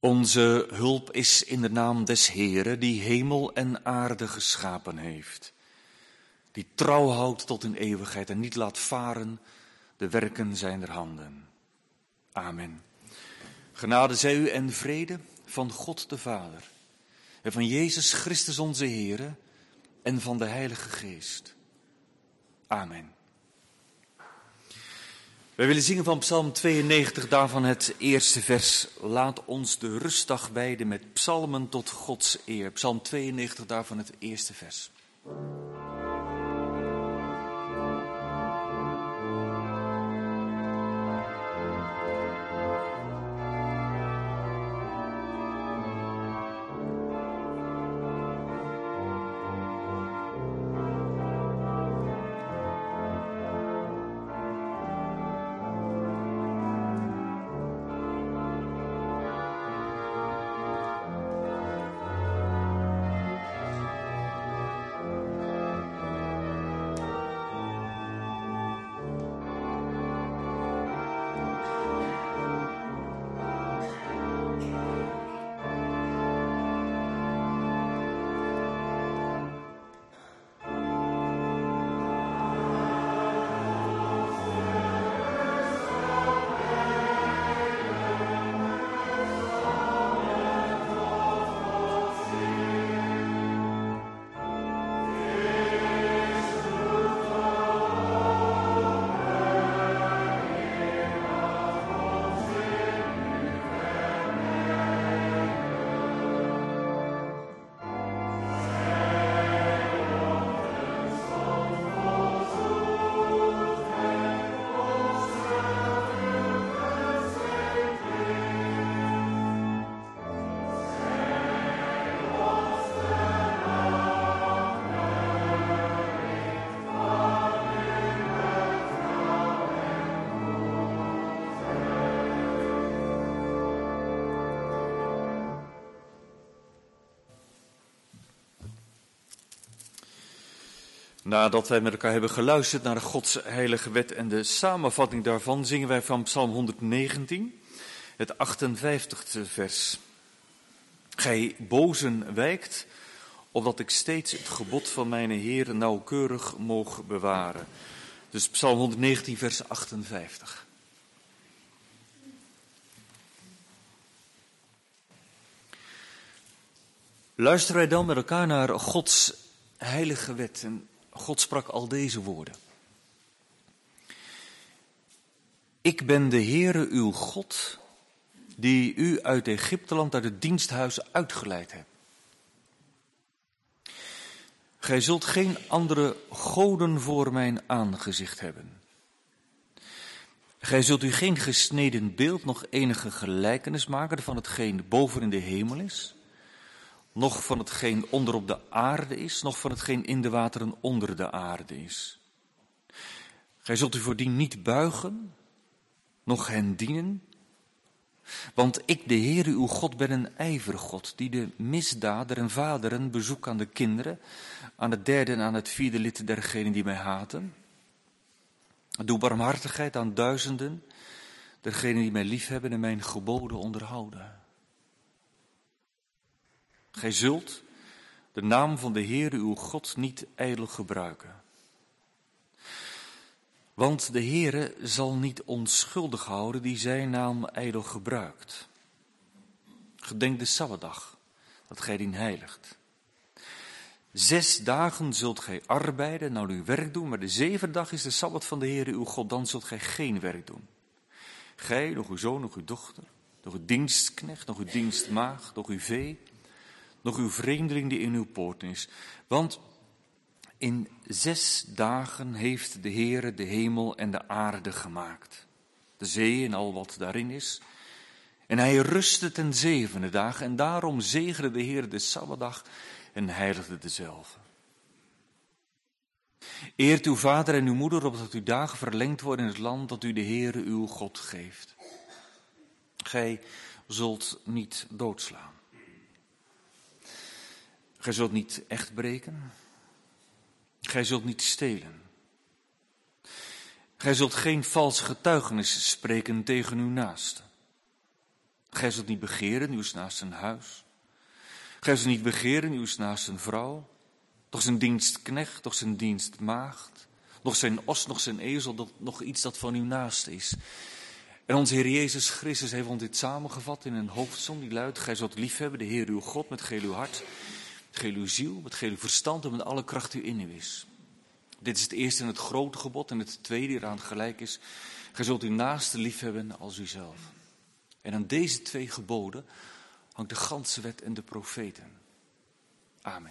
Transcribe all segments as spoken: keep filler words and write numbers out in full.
Onze hulp is in de naam des Heeren, die hemel en aarde geschapen heeft. Die trouw houdt tot in eeuwigheid en niet laat varen de werken zijner handen. Amen. Genade zij u en vrede van God de Vader en van Jezus Christus onze Heere en van de Heilige Geest. Amen. Wij willen zingen van Psalm tweeënnegentig, daarvan het eerste vers. Laat ons de rustdag wijden met psalmen tot Gods eer. Psalm tweeënnegentig, daarvan het eerste vers. Nadat wij met elkaar hebben geluisterd naar Gods heilige wet en de samenvatting daarvan, zingen wij van Psalm honderdnegentien, het achtenvijftigste vers. Gij bozen wijkt, opdat ik steeds het gebod van mijn Heer nauwkeurig moog bewaren. Dus Psalm honderdnegentien, vers achtenvijftig. Luisteren wij dan met elkaar naar Gods heilige wet. En God sprak al deze woorden. Ik ben de Heere uw God, die u uit Egypteland, uit het diensthuis uitgeleid hebt. Gij zult geen andere goden voor mijn aangezicht hebben. Gij zult u geen gesneden beeld, nog enige gelijkenis maken van hetgeen boven in de hemel is, nog van hetgeen onder op de aarde is, nog van hetgeen in de wateren onder de aarde is. Gij zult u voordien niet buigen, nog hen dienen, want ik, de Heere uw God, ben een ijvergod, die de misdader en vaderen bezoek aan de kinderen, aan het derde en aan het vierde lid dergenen die mij haten. Doe barmhartigheid aan duizenden, dergenen die mij liefhebben en mijn geboden onderhouden. Gij zult de naam van de Heere uw God niet ijdel gebruiken. Want de Heere zal niet onschuldig houden die zijn naam ijdel gebruikt. Gedenk de Sabbatdag, dat gij dien heiligt. Zes dagen zult gij arbeiden, nou uw werk doen, maar de zevende dag is de Sabbat van de Heere uw God, dan zult gij geen werk doen. Gij, nog uw zoon, nog uw dochter, nog uw dienstknecht, nog uw dienstmaagd, nog uw vee, nog uw vreemdeling die in uw poorten is. Want in zes dagen heeft de Heere de hemel en de aarde gemaakt, de zee en al wat daarin is. En hij rustte ten zevende dag en daarom zegende de Heere de Sabbatdag en heiligde dezelve. Eert uw vader en uw moeder, opdat uw dagen verlengd worden in het land dat u de Heere uw God geeft. Gij zult niet doodslaan. Gij zult niet echt breken. Gij zult niet stelen. Gij zult geen vals getuigenis spreken tegen uw naaste. Gij zult niet begeren uw naast zijn huis. Gij zult niet begeren uw naast zijn vrouw. Toch zijn dienstknecht, toch zijn dienstmaagd. Nog zijn os, nog zijn ezel, dat, nog iets dat van uw naast is. En onze Heer Jezus Christus heeft ons dit samengevat in een hoofdsom die luidt: gij zult liefhebben de Heer uw God met geheel uw hart, met geheel uw ziel, met geheel uw verstand en met alle kracht die in u is. Dit is het eerste en het grote gebod. En het tweede die eraan gelijk is: gij zult uw naaste liefhebben als uzelf. En aan deze twee geboden hangt de ganse wet en de profeten. Amen.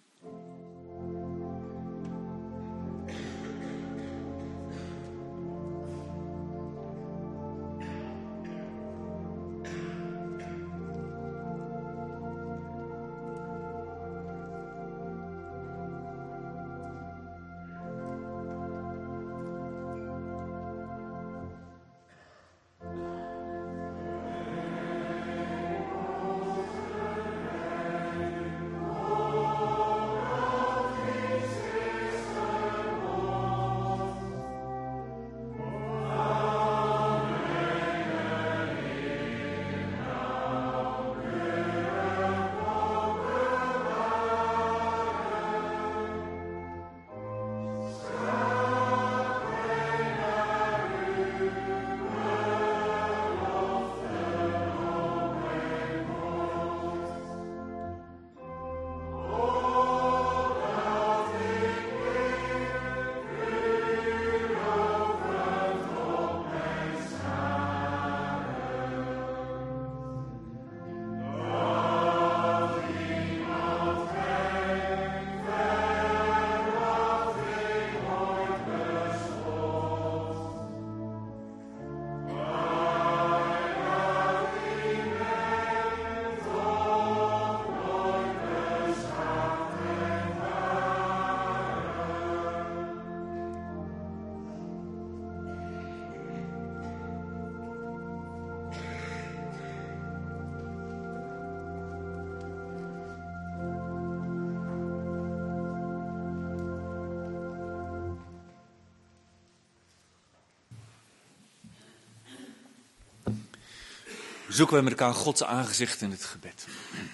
Zoeken wij met elkaar Gods aangezicht in het gebed.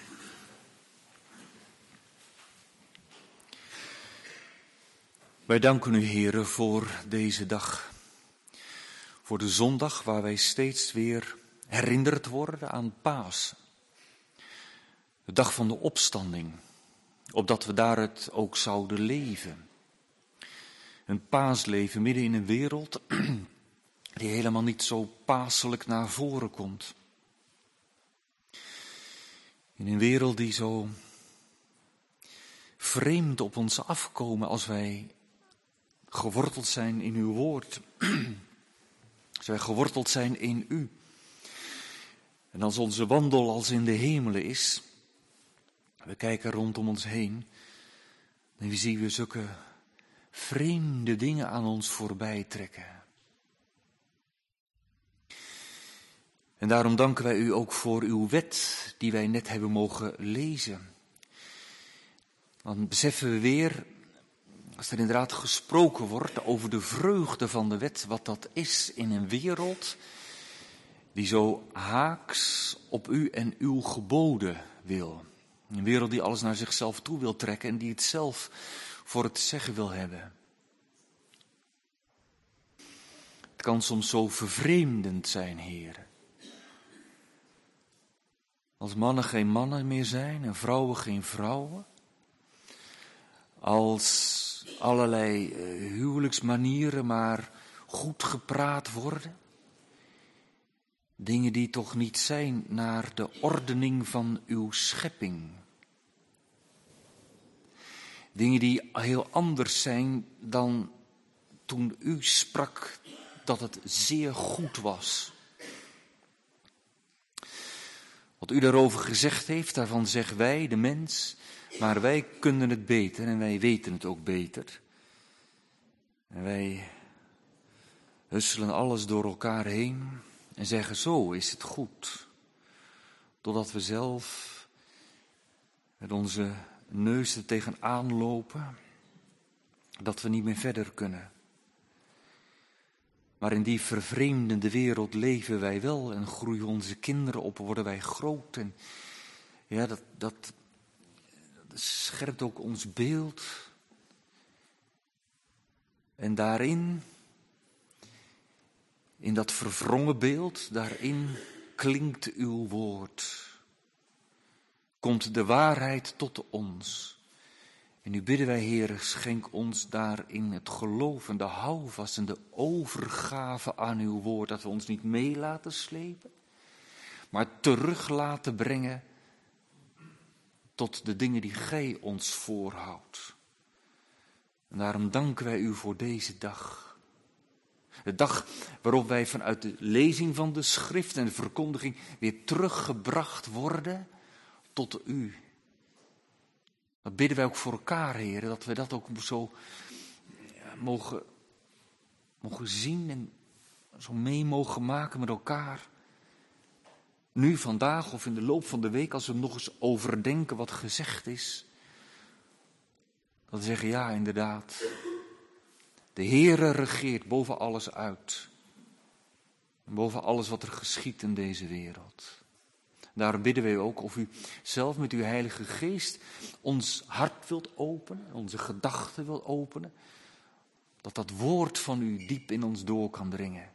Wij danken u, Heere, voor deze dag. Voor de zondag waar wij steeds weer herinnerd worden aan Pasen. De dag van de opstanding, opdat we daar het ook zouden leven. Een paasleven midden in een wereld die helemaal niet zo paaselijk naar voren komt. In een wereld die zo vreemd op ons afkomen als wij geworteld zijn in uw woord. Als wij geworteld zijn in u. En als onze wandel als in de hemelen is. We kijken rondom ons heen. En we zien we zulke vreemde dingen aan ons voorbij trekken. En daarom danken wij u ook voor uw wet die wij net hebben mogen lezen. Dan beseffen we weer, als er inderdaad gesproken wordt over de vreugde van de wet, wat dat is in een wereld die zo haaks op u en uw geboden wil. Een wereld die alles naar zichzelf toe wil trekken en die het zelf voor het zeggen wil hebben. Het kan soms zo vervreemdend zijn, Heer. Als mannen geen mannen meer zijn en vrouwen geen vrouwen. Als allerlei uh, huwelijksmanieren maar goed gepraat worden. Dingen die toch niet zijn naar de ordening van uw schepping. Dingen die heel anders zijn dan toen u sprak dat het zeer goed was. Wat u daarover gezegd heeft, daarvan zeggen wij, de mens, maar wij kunnen het beter en wij weten het ook beter. En wij husselen alles door elkaar heen en zeggen zo is het goed. Totdat we zelf met onze neus er tegenaan lopen, dat we niet meer verder kunnen. Maar in die vervreemdende wereld leven wij wel en groeien onze kinderen op, worden wij groot. En ja, dat, dat, dat scherpt ook ons beeld. En daarin, in dat verwrongen beeld, daarin klinkt uw woord. Komt de waarheid tot ons. En nu bidden wij, Heer, schenk ons daarin het geloof en de houvast en de overgave aan uw woord. Dat we ons niet mee laten slepen, maar terug laten brengen tot de dingen die gij ons voorhoudt. En daarom danken wij u voor deze dag. De dag waarop wij vanuit de lezing van de schrift en de verkondiging weer teruggebracht worden tot u. Dat bidden wij ook voor elkaar, Heer, dat we dat ook zo ja, mogen, mogen zien en zo mee mogen maken met elkaar. Nu, vandaag of in de loop van de week, als we nog eens overdenken wat gezegd is. Dat we zeggen, ja, inderdaad. De Heere regeert boven alles uit. Boven alles wat er geschiet in deze wereld. Daarom bidden wij ook of u zelf met uw Heilige Geest ons hart wilt openen, onze gedachten wilt openen. Dat dat woord van u diep in ons door kan dringen.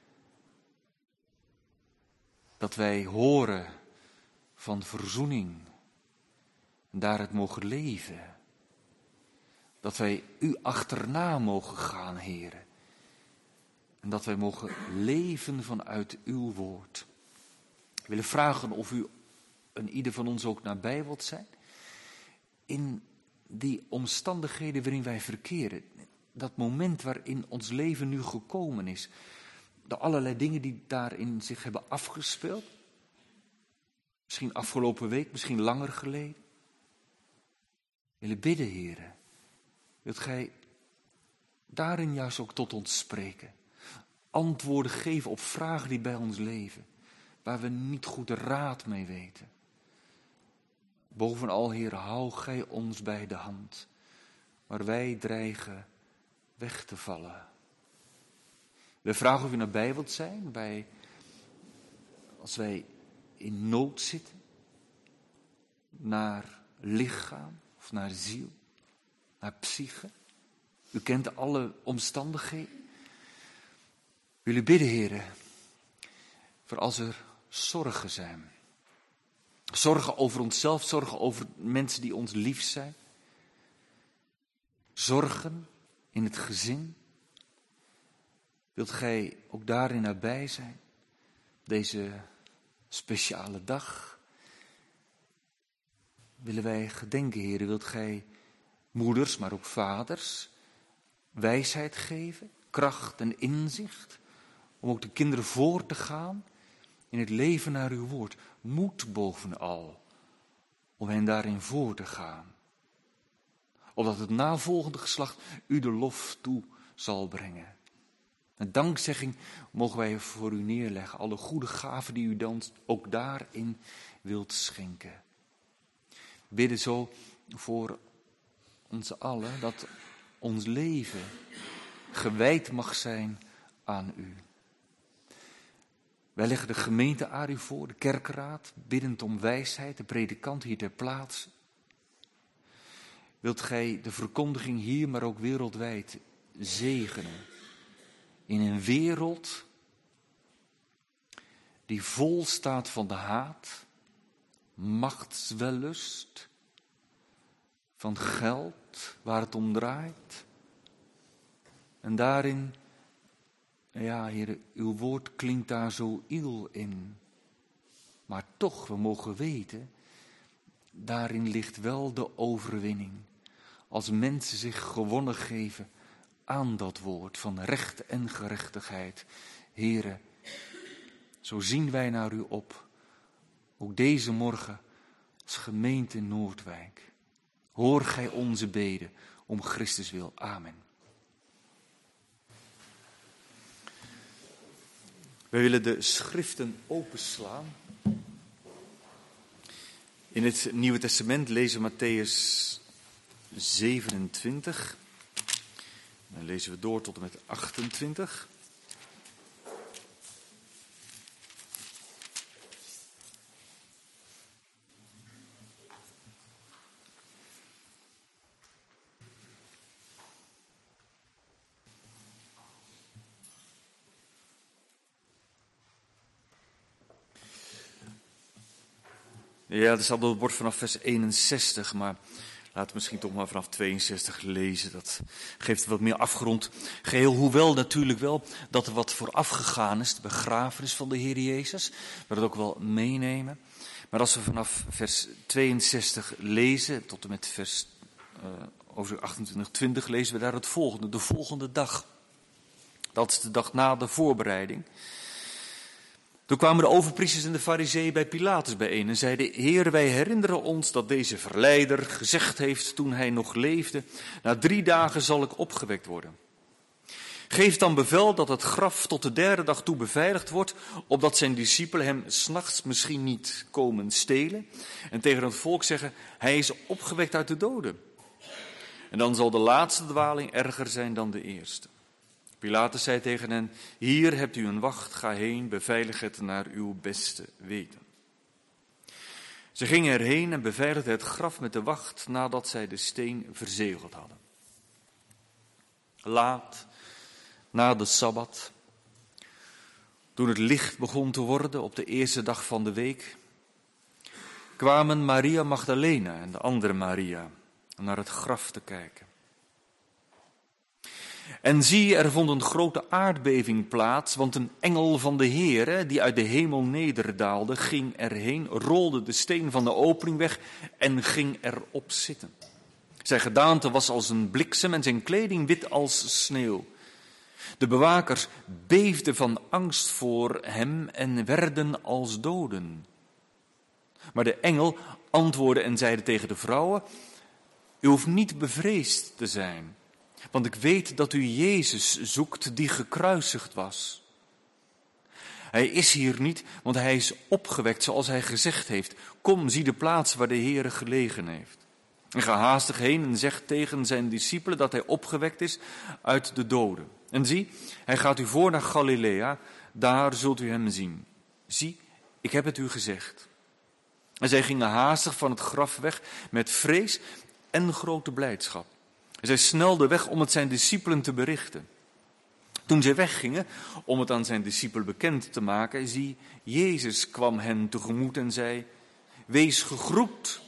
Dat wij horen van verzoening en daar het mogen leven. Dat wij u achterna mogen gaan, Heere. En dat wij mogen leven vanuit uw woord. We willen vragen of u en ieder van ons ook nabij wilt zijn. In die omstandigheden waarin wij verkeren. Dat moment waarin ons leven nu gekomen is. De allerlei dingen die daarin zich hebben afgespeeld. Misschien afgelopen week, misschien langer geleden. We willen bidden, Heere. Wilt gij daarin juist ook tot ons spreken. Antwoorden geven op vragen die bij ons leven. Waar we niet goed raad mee weten. Bovenal, Heer, hou gij ons bij de hand. Waar wij dreigen weg te vallen. We vragen of u nabij wilt zijn. Bij, als wij in nood zitten. Naar lichaam of naar ziel. Naar psyche. U kent alle omstandigheden. We willen bidden, Heer. Voor als er zorgen zijn. Zorgen over onszelf, zorgen over mensen die ons lief zijn. Zorgen in het gezin. Wilt gij ook daarin nabij zijn? Deze speciale dag. Willen wij gedenken, Heer, wilt gij moeders, maar ook vaders, wijsheid geven, kracht en inzicht, om ook de kinderen voor te gaan in het leven naar uw woord. Moed bovenal, om hen daarin voor te gaan. Opdat het navolgende geslacht u de lof toe zal brengen. Een dankzegging mogen wij voor u neerleggen. Alle goede gaven die u dan ook daarin wilt schenken. Bidden zo voor ons allen dat ons leven gewijd mag zijn aan u. Wij leggen de gemeente aan u voor, de kerkraad, biddend om wijsheid, de predikant hier ter plaatse. Wilt gij de verkondiging hier, maar ook wereldwijd zegenen. In een wereld die vol staat van de haat, machtswellust, van geld, waar het om draait. En daarin, ja, Heer, uw woord klinkt daar zo iel in. Maar toch, we mogen weten, daarin ligt wel de overwinning. Als mensen zich gewonnen geven aan dat woord van recht en gerechtigheid. Heere, zo zien wij naar u op. Ook deze morgen als gemeente Noordwijk. Hoor gij onze beden om Christus wil. Amen. We willen de schriften openslaan. In het Nieuwe Testament lezen we Mattheüs zevenentwintig. Dan lezen we door tot en met achtentwintig. Ja, er staat op het bord vanaf vers eenenzestig, maar laten we misschien toch maar vanaf tweeënzestig lezen. Dat geeft wat meer afgerond geheel. Hoewel natuurlijk wel dat er wat vooraf gegaan is, de begrafenis van de Heer Jezus. We dat ook wel meenemen. Maar als we vanaf vers tweeënzestig lezen, tot en met vers uh, over achtentwintig, twintig, lezen we daar het volgende. De volgende dag. Dat is de dag na de voorbereiding. Toen kwamen de overpriesters en de farizeeën bij Pilatus bijeen en zeiden: Heer, wij herinneren ons dat deze verleider gezegd heeft toen hij nog leefde: na drie dagen zal ik opgewekt worden. Geef dan bevel dat het graf tot de derde dag toe beveiligd wordt, opdat zijn discipelen hem 's nachts misschien niet komen stelen en tegen het volk zeggen: hij is opgewekt uit de doden. En dan zal de laatste dwaling erger zijn dan de eerste. Pilatus zei tegen hen: hier hebt u een wacht, ga heen, beveilig het naar uw beste weten. Ze gingen erheen en beveiligden het graf met de wacht nadat zij de steen verzegeld hadden. Laat, na de Sabbat, toen het licht begon te worden op de eerste dag van de week, kwamen Maria Magdalena en de andere Maria naar het graf te kijken. En zie, er vond een grote aardbeving plaats, want een engel van de Heere, die uit de hemel nederdaalde, ging erheen, rolde de steen van de opening weg en ging erop zitten. Zijn gedaante was als een bliksem en zijn kleding wit als sneeuw. De bewakers beefden van angst voor hem en werden als doden. Maar de engel antwoordde en zeide tegen de vrouwen: u hoeft niet bevreesd te zijn. Want ik weet dat u Jezus zoekt die gekruisigd was. Hij is hier niet, want hij is opgewekt zoals hij gezegd heeft. Kom, zie de plaats waar de Heere gelegen heeft. En ga haastig heen en zeg tegen zijn discipelen dat hij opgewekt is uit de doden. En zie, hij gaat u voor naar Galilea, daar zult u hem zien. Zie, ik heb het u gezegd. En zij gingen haastig van het graf weg met vrees en grote blijdschap. Zij snelde weg om het zijn discipelen te berichten. Toen zij weggingen om het aan zijn discipelen bekend te maken, zie, Jezus kwam hen tegemoet en zei: wees gegroet.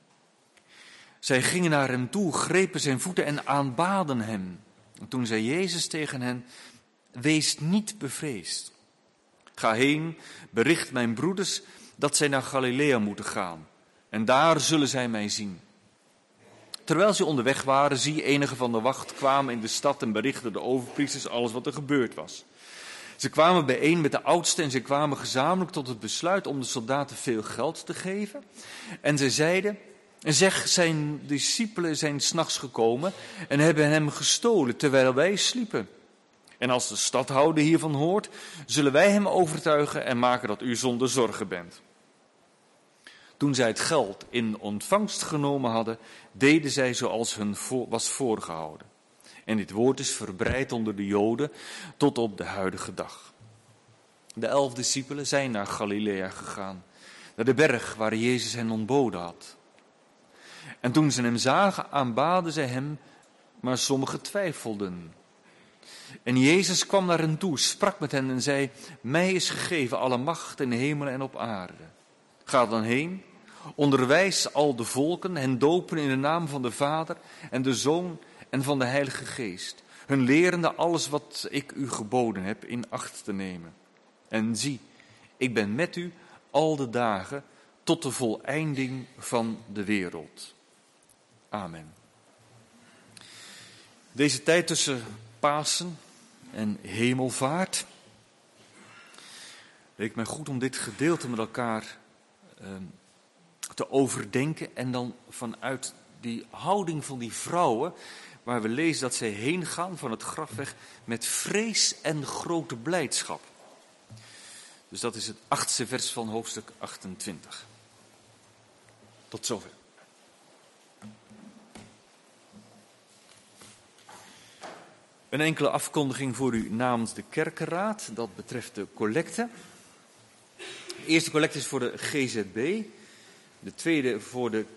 Zij gingen naar hem toe, grepen zijn voeten en aanbaden hem. En toen zei Jezus tegen hen: wees niet bevreesd. Ga heen, bericht mijn broeders dat zij naar Galilea moeten gaan. En daar zullen zij mij zien. Terwijl ze onderweg waren, zie, enige van de wacht kwamen in de stad en berichtten de overpriesters alles wat er gebeurd was. Ze kwamen bijeen met de oudsten en ze kwamen gezamenlijk tot het besluit om de soldaten veel geld te geven. En ze zeiden: zeg, zijn discipelen zijn 's nachts gekomen en hebben hem gestolen terwijl wij sliepen. En als de stadhouder hiervan hoort, zullen wij hem overtuigen en maken dat u zonder zorgen bent. Toen zij het geld in ontvangst genomen hadden, deden zij zoals hun voor, was voorgehouden. En dit woord is verbreid onder de Joden tot op de huidige dag. De elf discipelen zijn naar Galilea gegaan, naar de berg waar Jezus hen ontboden had. En toen ze hem zagen, aanbaden zij hem, maar sommigen twijfelden. En Jezus kwam naar hen toe, sprak met hen en zei: mij is gegeven alle macht in de hemel en op aarde. Ga dan heen, onderwijs al de volken, hen dopen in de naam van de Vader en de Zoon en van de Heilige Geest, hun lerende alles wat ik u geboden heb in acht te nemen. En zie, ik ben met u al de dagen tot de voleinding van de wereld. Amen. Deze tijd tussen Pasen en Hemelvaart leek mij goed om dit gedeelte met elkaar uh, te overdenken en dan vanuit die houding van die vrouwen, waar we lezen dat zij heen gaan van het graf weg met vrees en grote blijdschap. Dus dat is het achtste vers van hoofdstuk achtentwintig. Tot zover. Een enkele afkondiging voor u namens de kerkenraad, dat betreft de collecte. De eerste collecte is voor de G Z B, de tweede voor de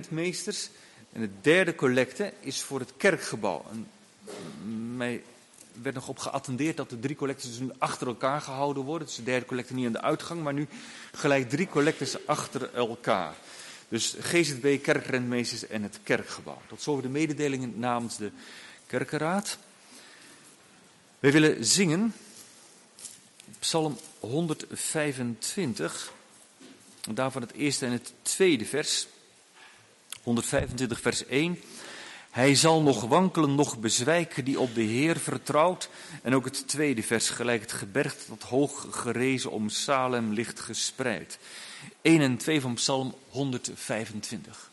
kerkrentmeesters en de derde collecte is voor het kerkgebouw. En mij werd nog op geattendeerd dat de drie collectes nu achter elkaar gehouden worden. Dus de derde collecte niet aan de uitgang, maar nu gelijk drie collectes achter elkaar. Dus G Z B, kerkrentmeesters en het kerkgebouw. Tot zover de mededelingen namens de kerkenraad. Wij willen zingen Psalm honderdvijfentwintig. Daarvan het eerste en het tweede vers. honderdvijfentwintig vers één. Hij zal nog wankelen, nog bezwijken die op de Heer vertrouwt. En ook het tweede vers, gelijk het gebergte dat hoog gerezen om Salem ligt gespreid. één en twee van Psalm honderdvijfentwintig.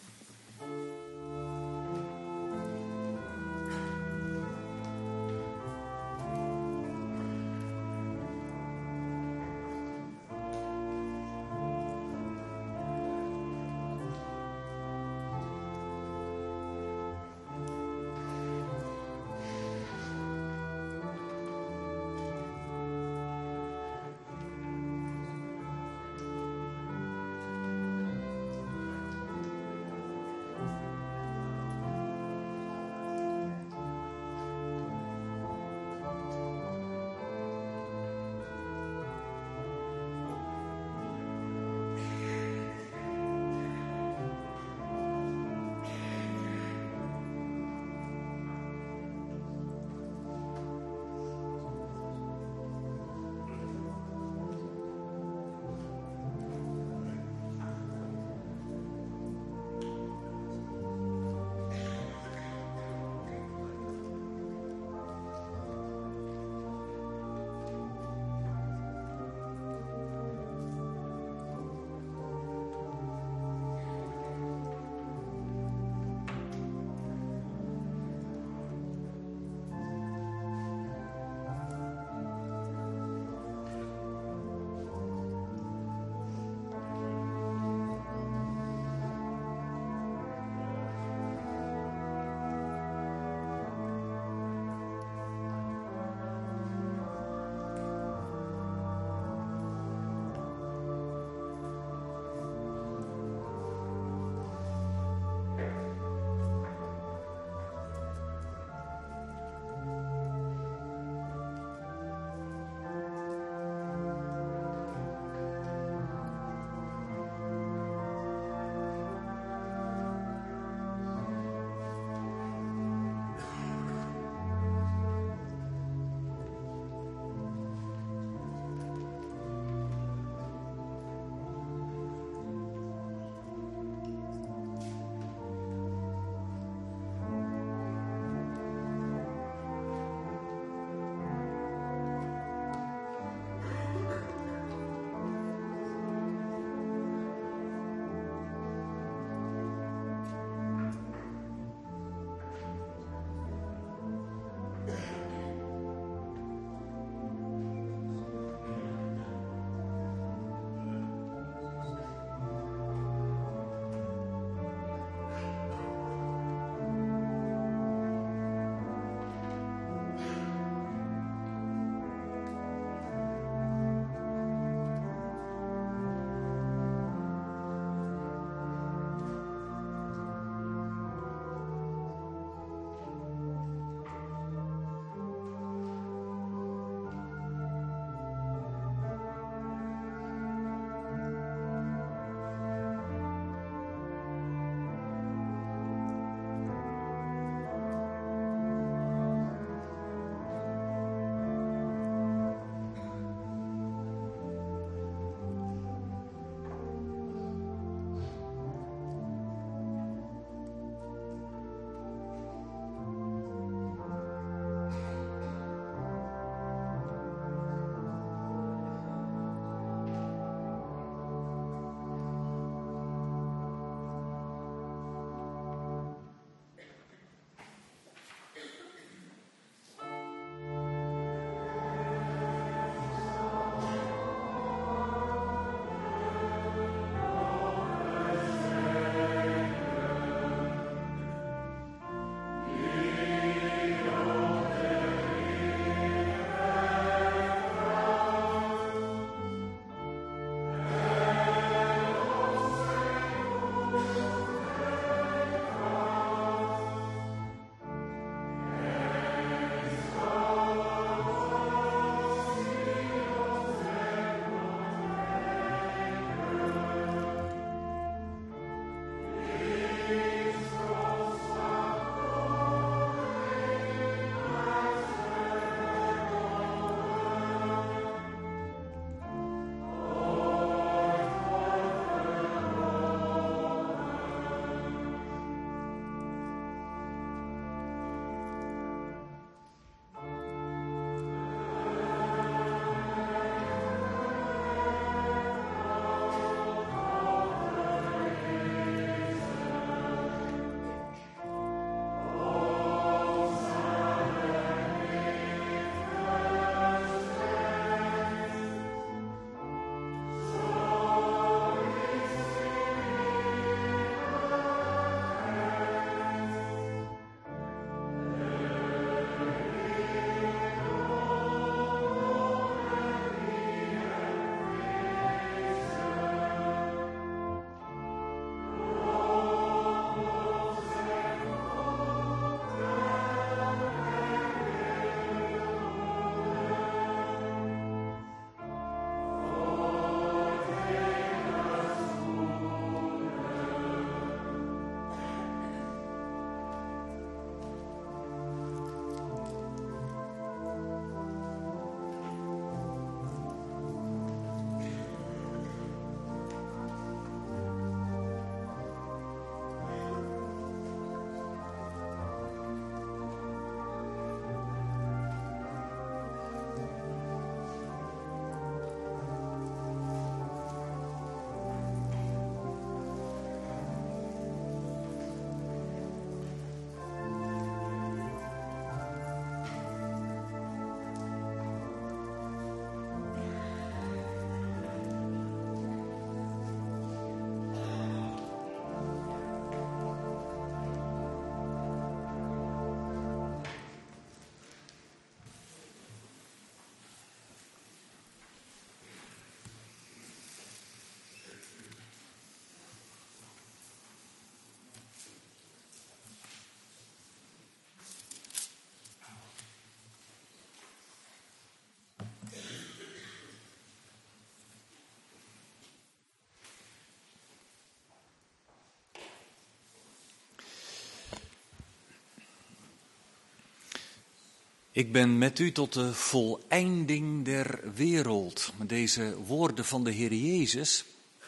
Ik ben met u tot de voleinding der wereld. Met deze woorden van de Heer Jezus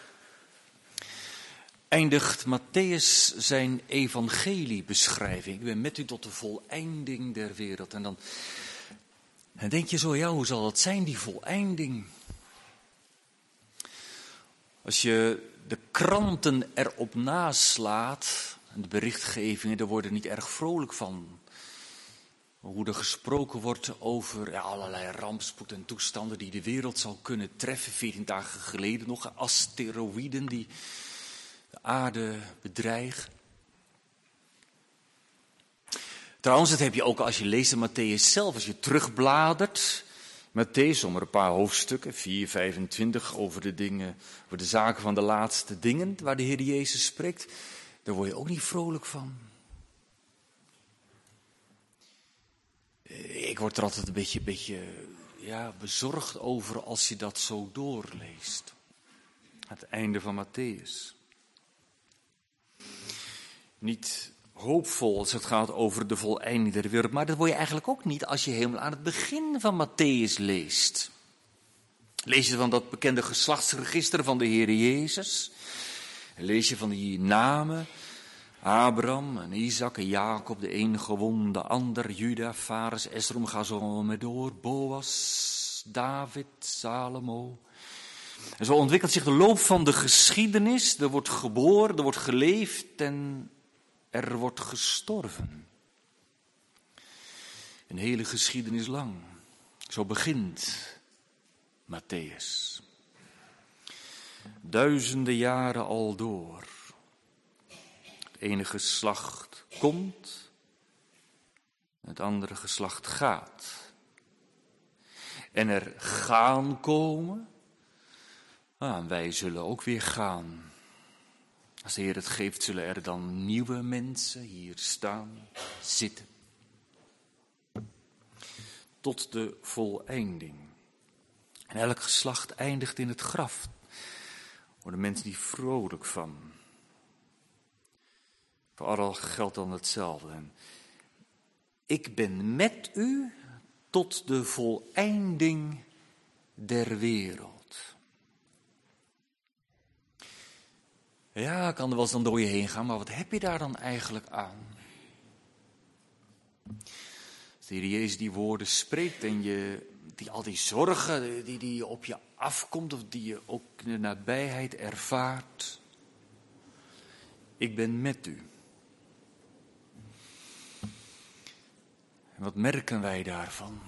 eindigt Mattheüs zijn evangeliebeschrijving. Ik ben met u tot de voleinding der wereld. En dan, dan denk je zo, ja, hoe zal dat zijn, die voleinding? Als je de kranten erop naslaat, en de berichtgevingen, daar worden niet erg vrolijk van. Hoe er gesproken wordt over ja, allerlei rampspoed en toestanden die de wereld zal kunnen treffen. Veertien dagen geleden nog asteroïden die de aarde bedreigen. Trouwens, dat heb je ook als je leest in Mattheüs zelf, als je terugbladert. Mattheüs, om er een paar hoofdstukken, vier, vijfentwintig, over de dingen, over de zaken van de laatste dingen, waar de Heer Jezus spreekt. Daar word je ook niet vrolijk van. Ik word er altijd een beetje, beetje ja, bezorgd over als je dat zo doorleest. Het einde van Mattheüs. Niet hoopvol als het gaat over de voleinding der wereld. Maar dat word je eigenlijk ook niet als je helemaal aan het begin van Mattheüs leest. Lees je van dat bekende geslachtsregister van de Heer Jezus. En lees je van die namen. Abraham en Isaac en Jacob, de een gewon, de ander, Juda, Fares, Esrom, ga zo maar door, Boas, David, Salomo. En zo ontwikkelt zich de loop van de geschiedenis. Er wordt geboren, er wordt geleefd en er wordt gestorven. Een hele geschiedenis lang. Zo begint Mattheüs. Duizenden jaren al door. Het ene geslacht komt, het andere geslacht gaat. En er gaan komen, ah, en wij zullen ook weer gaan. Als de Heer het geeft, zullen er dan nieuwe mensen hier staan, zitten. Tot de voleinding. En elk geslacht eindigt in het graf. Daar worden mensen niet vrolijk van. Voor Arral geldt dan hetzelfde. En ik ben met u tot de voleinding der wereld. Ja, ik kan er wel eens dan door je heen gaan, maar wat heb je daar dan eigenlijk aan? Als de Heer Jezus die woorden spreekt en je die, al die zorgen die, die op je afkomt, of die je ook in de nabijheid ervaart. Ik ben met u. En wat merken wij daarvan?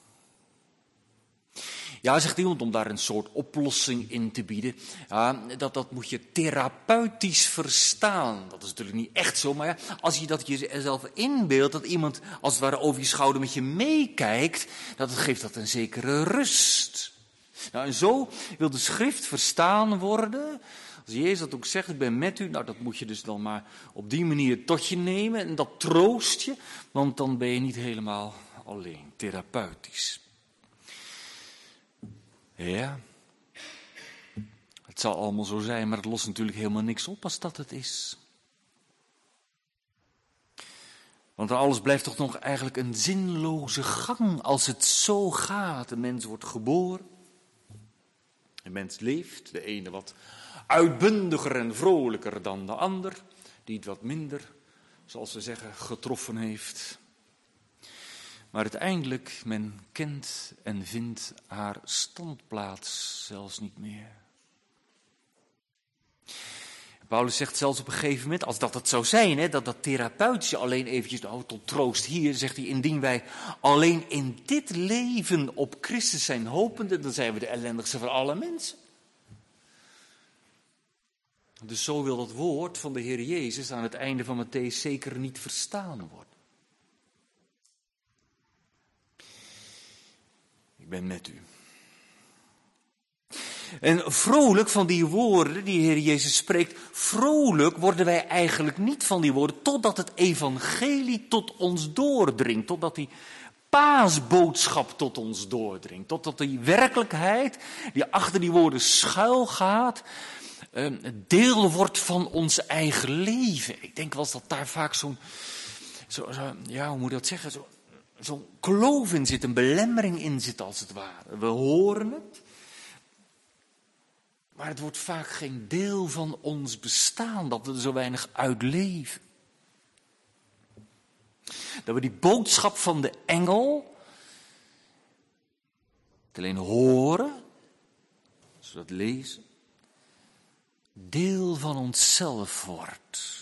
Ja, zegt iemand, om daar een soort oplossing in te bieden. Ja, dat, dat moet je therapeutisch verstaan. Dat is natuurlijk niet echt zo, maar ja, als je dat jezelf inbeeldt, dat iemand als het ware over je schouder met je meekijkt, dat geeft dat een zekere rust. Nou, en zo wil de schrift verstaan worden. Als Jezus dat ook zegt, ik ben met u, nou dat moet je dus dan maar op die manier tot je nemen. En dat troost je, want dan ben je niet helemaal alleen, therapeutisch. Ja, het zal allemaal zo zijn, maar het lost natuurlijk helemaal niks op als dat het is. Want alles blijft toch nog eigenlijk een zinloze gang als het zo gaat. Een mens wordt geboren, een mens leeft, de ene wat uitbundiger en vrolijker dan de ander, die het wat minder, zoals we zeggen, getroffen heeft. Maar uiteindelijk, men kent en vindt haar standplaats zelfs niet meer. Paulus zegt zelfs op een gegeven moment, als dat het zou zijn, hè, dat dat therapeutische alleen eventjes, nou, tot troost hier, zegt hij, indien wij alleen in dit leven op Christus zijn hopende, dan zijn we de ellendigste van alle mensen. Dus zo wil dat woord van de Heer Jezus aan het einde van Mattheüs zeker niet verstaan worden. Ik ben met u. En vrolijk van die woorden die de Heer Jezus spreekt, vrolijk worden wij eigenlijk niet van die woorden, totdat het evangelie tot ons doordringt, totdat die paasboodschap tot ons doordringt, totdat die werkelijkheid die achter die woorden schuil gaat, deel wordt van ons eigen leven. Ik denk wel eens dat daar vaak zo'n, zo, zo, ja, hoe moet je dat zeggen, zo, zo'n kloof in zit, een belemmering in zit als het ware. We horen het, maar het wordt vaak geen deel van ons bestaan, dat we er zo weinig uitleven. Dat we die boodschap van de engel niet alleen horen, als we dat lezen, deel van onszelf wordt.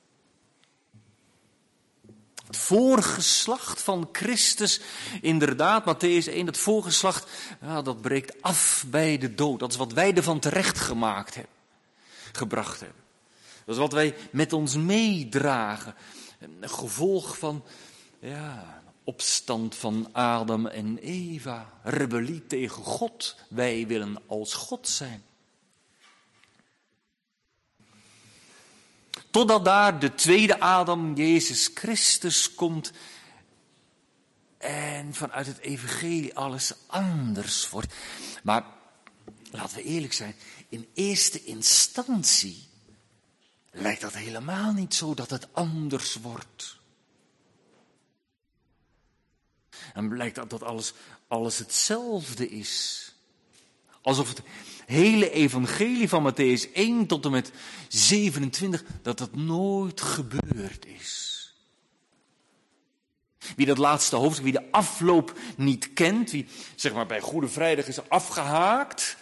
Het voorgeslacht van Christus, inderdaad, Mattheüs één, dat voorgeslacht, ja, dat breekt af bij de dood. Dat is wat wij ervan terecht gemaakt hebben, gebracht hebben. Dat is wat wij met ons meedragen. Een gevolg van, ja, opstand van Adam en Eva, rebellie tegen God. Wij willen als God zijn. Totdat daar de tweede Adam, Jezus Christus, komt en vanuit het evangelie alles anders wordt. Maar laten we eerlijk zijn, in eerste instantie lijkt dat helemaal niet zo dat het anders wordt. En blijkt dat, dat alles, alles hetzelfde is. Alsof het hele evangelie van Mattheüs één tot en met zevenentwintig, dat dat nooit gebeurd is. Wie dat laatste hoofdstuk, wie de afloop niet kent, wie zeg maar bij Goede Vrijdag is afgehaakt,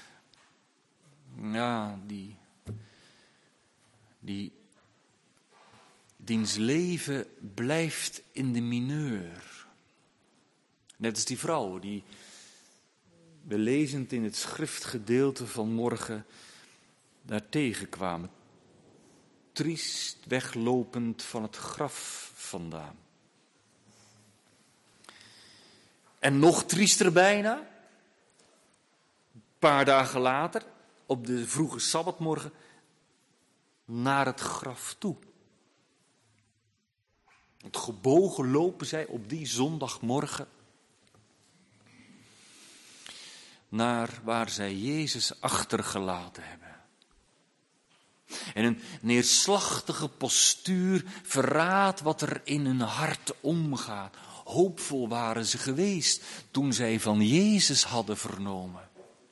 ja, die, die, diens leven blijft in de mineur. Net als die vrouw die we lezend in het schriftgedeelte van morgen daar tegenkwamen. Triest weglopend van het graf vandaan. En nog triester bijna, een paar dagen later, op de vroege sabbatmorgen, naar het graf toe. Want gebogen lopen zij op die zondagmorgen naar waar zij Jezus achtergelaten hebben. En een neerslachtige postuur verraadt wat er in hun hart omgaat. Hoopvol waren ze geweest toen zij van Jezus hadden vernomen.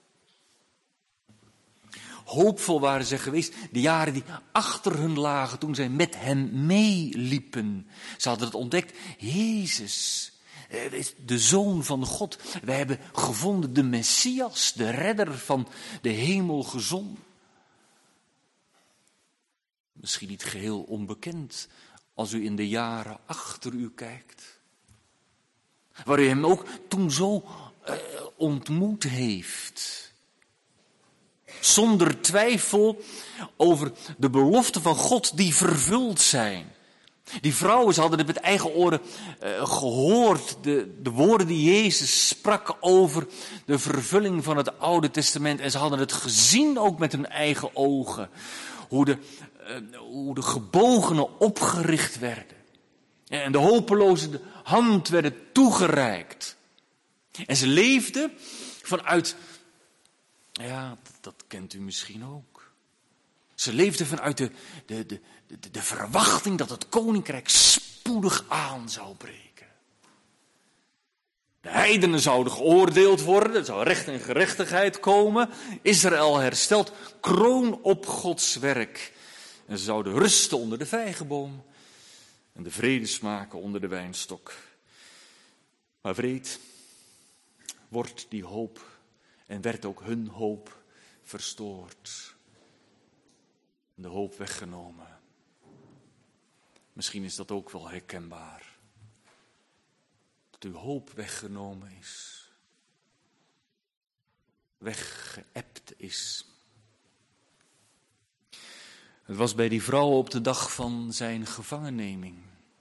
Hoopvol waren ze geweest de jaren die achter hun lagen toen zij met hem meeliepen. Ze hadden het ontdekt, Jezus is de Zoon van God. Wij hebben gevonden de Messias, de redder van de hemel gezonden. Misschien niet geheel onbekend als u in de jaren achter u kijkt. Waar u hem ook toen zo uh, ontmoet heeft. Zonder twijfel over de beloften van God die vervuld zijn. Die vrouwen, ze hadden het met eigen oren uh, gehoord, de, de woorden die Jezus sprak over de vervulling van het Oude Testament. En ze hadden het gezien ook met hun eigen ogen. Hoe de, uh, hoe de gebogenen opgericht werden. En de hopelozen de hand werden toegereikt. En ze leefden vanuit, ja, dat, dat kent u misschien ook. Ze leefden vanuit de, de, de, de, de verwachting dat het koninkrijk spoedig aan zou breken. De heidenen zouden geoordeeld worden, er zou recht en gerechtigheid komen. Israël hersteld, kroon op Gods werk. En ze zouden rusten onder de vijgenboom en de vrede smaken onder de wijnstok. Maar vreed wordt die hoop en werd ook hun hoop verstoord. De hoop weggenomen. Misschien is dat ook wel herkenbaar. Dat uw hoop weggenomen is. Weggeëpt is. Het was bij die vrouw op de dag van zijn gevangenneming.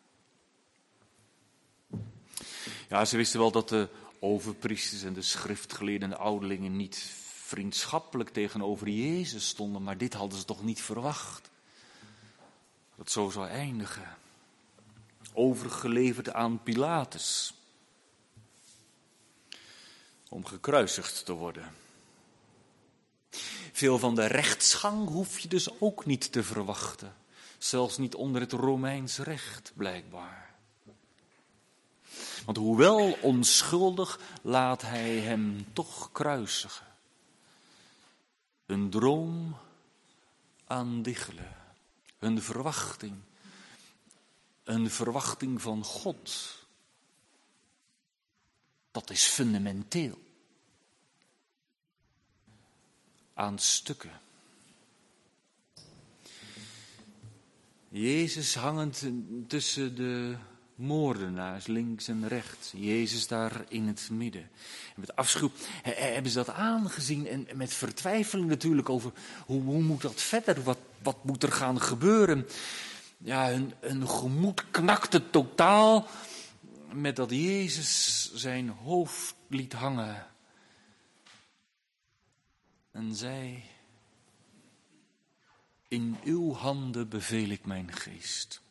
Ja, ze wisten wel dat de overpriesters en de schriftgeleerden en de ouderlingen niet vriendschappelijk tegenover Jezus stonden, maar dit hadden ze toch niet verwacht. Dat het zo zou eindigen. Overgeleverd aan Pilatus. Om gekruisigd te worden. Veel van de rechtsgang hoef je dus ook niet te verwachten. Zelfs niet onder het Romeins recht, blijkbaar. Want hoewel onschuldig, laat hij hem toch kruisigen. Hun droom aandiggelen. Hun verwachting. Een verwachting van God. Dat is fundamenteel. Aan stukken. Jezus hangend tussen de moordenaars, links en rechts. Jezus daar in het midden. En met afschuw hebben ze dat aangezien en met vertwijfeling natuurlijk over hoe, hoe moet dat verder, wat, wat moet er gaan gebeuren. Ja, hun, hun gemoed knakte totaal met dat Jezus zijn hoofd liet hangen. En zei: in uw handen beveel ik mijn geest.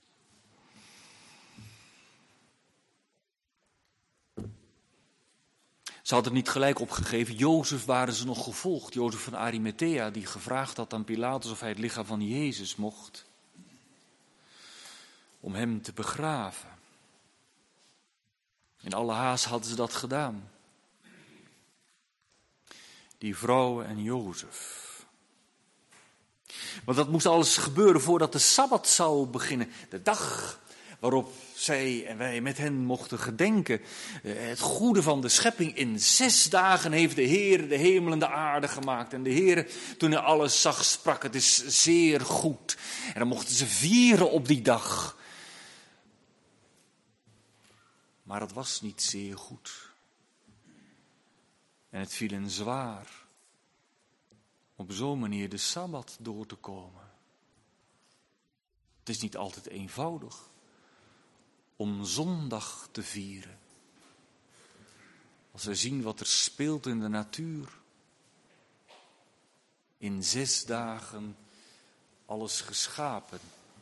Ze hadden het niet gelijk opgegeven. Jozef waren ze nog gevolgd. Jozef van Arimathea, die gevraagd had aan Pilatus of hij het lichaam van Jezus mocht. Om hem te begraven. In alle haast hadden ze dat gedaan. Die vrouwen en Jozef. Want dat moest alles gebeuren voordat de Sabbat zou beginnen. De dag waarop zij en wij met hen mochten gedenken. Het goede van de schepping. In zes dagen heeft de Heer de hemel en de aarde gemaakt. En de Heer, toen hij alles zag, sprak: het is zeer goed. En dan mochten ze vieren op die dag. Maar het was niet zeer goed. En het viel hen zwaar op zo'n manier de Sabbat door te komen. Het is niet altijd eenvoudig om zondag te vieren. Als we zien wat er speelt in de natuur. In zes dagen alles geschapen.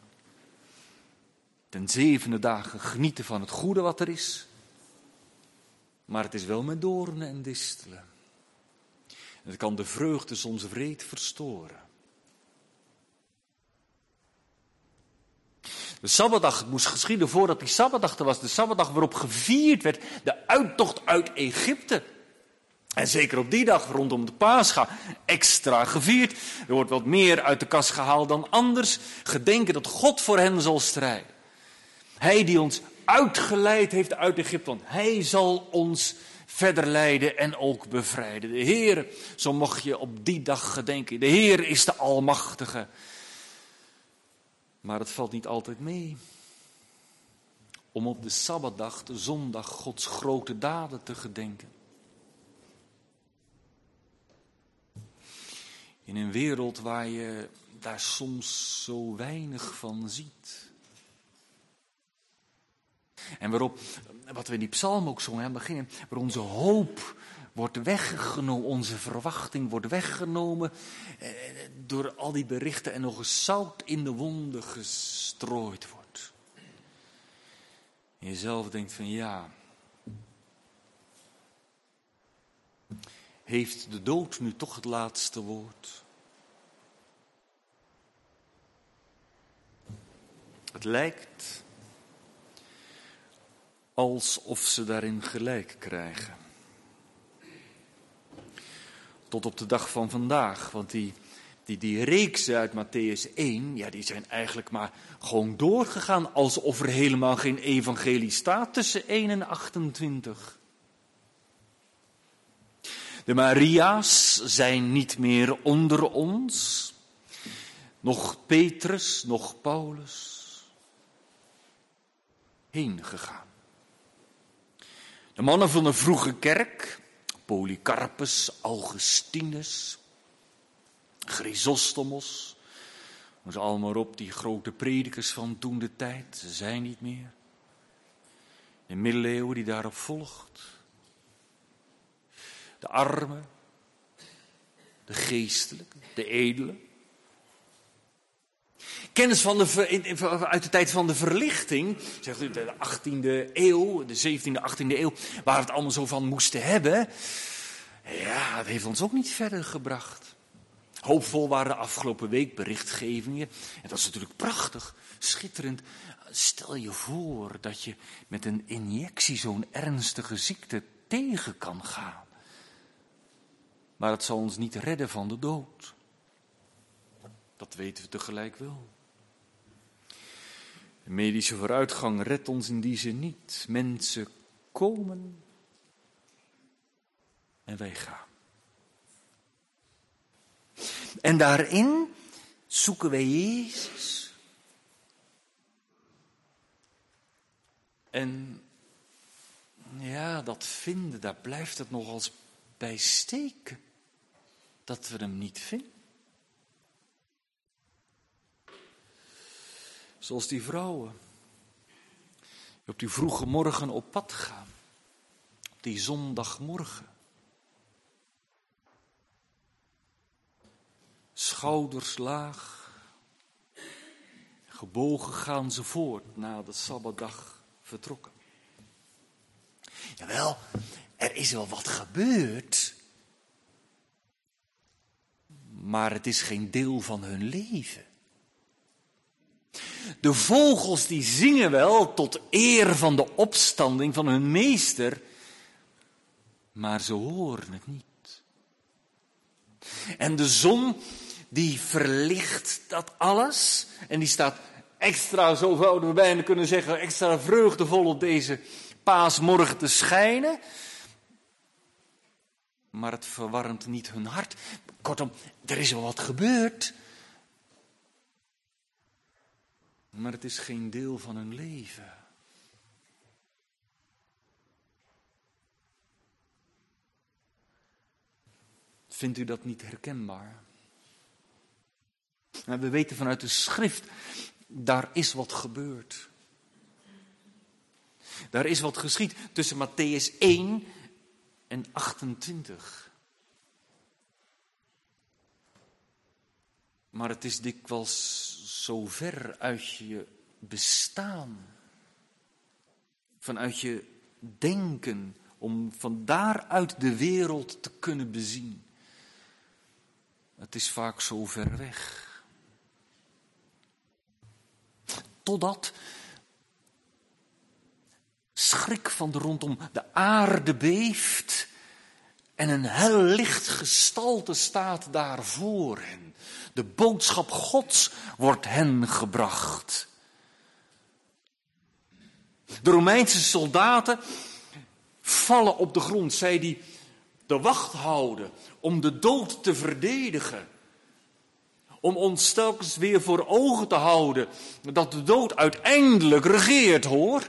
Ten zevende dagen genieten van het goede wat er is. Maar het is wel met doornen en distelen. En het kan de vreugde soms wreed verstoren. De Sabbatdag moest geschieden voordat die Sabbatdag er was. De Sabbatdag waarop gevierd werd de uittocht uit Egypte. En zeker op die dag rondom de Pascha extra gevierd. Er wordt wat meer uit de kas gehaald dan anders. Gedenken dat God voor hen zal strijden. Hij die ons uitgeleid heeft uit Egypte. Want hij zal ons verder leiden en ook bevrijden. De Heer, zo mocht je op die dag gedenken. De Heer is de Almachtige. Maar het valt niet altijd mee. Om op de Sabbatdag, de zondag, Gods grote daden te gedenken. In een wereld waar je daar soms zo weinig van ziet. En waarop, wat we in die psalm ook zongen aan het begin, waar onze hoop wordt weggenomen, onze verwachting wordt weggenomen eh, door al die berichten en nog eens zout in de wonden gestrooid wordt. En je zelf denkt van ja, heeft de dood nu toch het laatste woord? Het lijkt alsof ze daarin gelijk krijgen. Tot op de dag van vandaag, want die, die, die reeksen uit Mattheüs één, ja, die zijn eigenlijk maar gewoon doorgegaan alsof er helemaal geen evangelie staat tussen één en achtentwintig. De Maria's zijn niet meer onder ons, nog Petrus, nog Paulus, heen gegaan. De mannen van de vroege kerk, Polycarpus, Augustinus, Chrysostomos, noem ze allemaal op, die grote predikers van toen de tijd, ze zijn niet meer. De middeleeuwen die daarop volgt. De armen, de geestelijke, de edelen. Kennis van de, uit de tijd van de verlichting, zegt u, de achttiende eeuw, de zeventiende, achttiende eeuw, waar we het allemaal zo van moesten hebben. Ja, dat heeft ons ook niet verder gebracht. Hoopvol waren de afgelopen week berichtgevingen. En dat is natuurlijk prachtig, schitterend. Stel je voor dat je met een injectie zo'n ernstige ziekte tegen kan gaan. Maar het zal ons niet redden van de dood. Dat weten we tegelijk wel. De medische vooruitgang redt ons in die zin niet. Mensen komen en wij gaan. En daarin zoeken wij Jezus. En ja, dat vinden, daar blijft het nog als bij steken. Dat we hem niet vinden. Zoals die vrouwen die op die vroege morgen op pad gaan. Op die zondagmorgen. Schouders laag. Gebogen gaan ze voort na de Sabbatdag vertrokken. Jawel, er is wel wat gebeurd. Maar het is geen deel van hun leven. De vogels die zingen wel tot eer van de opstanding van hun meester, maar ze horen het niet. En de zon die verlicht dat alles en die staat extra, zo zouden we bijna kunnen zeggen, extra vreugdevol op deze paasmorgen te schijnen. Maar het verwarmt niet hun hart. Kortom, er is wel wat gebeurd. Maar het is geen deel van hun leven. Vindt u dat niet herkenbaar? Nou, we weten vanuit de schrift, daar is wat gebeurd. Daar is wat geschied tussen Mattheüs één en achtentwintig. Maar het is dikwijls zo ver uit je bestaan, vanuit je denken, om van daaruit de wereld te kunnen bezien. Het is vaak zo ver weg. Totdat schrik van de rondom de aarde beeft en een hel licht gestalte staat daar voor hen. De boodschap Gods wordt hen gebracht. De Romeinse soldaten vallen op de grond, zij die de wacht houden om de dood te verdedigen. Om ons telkens weer voor ogen te houden dat de dood uiteindelijk regeert, hoor.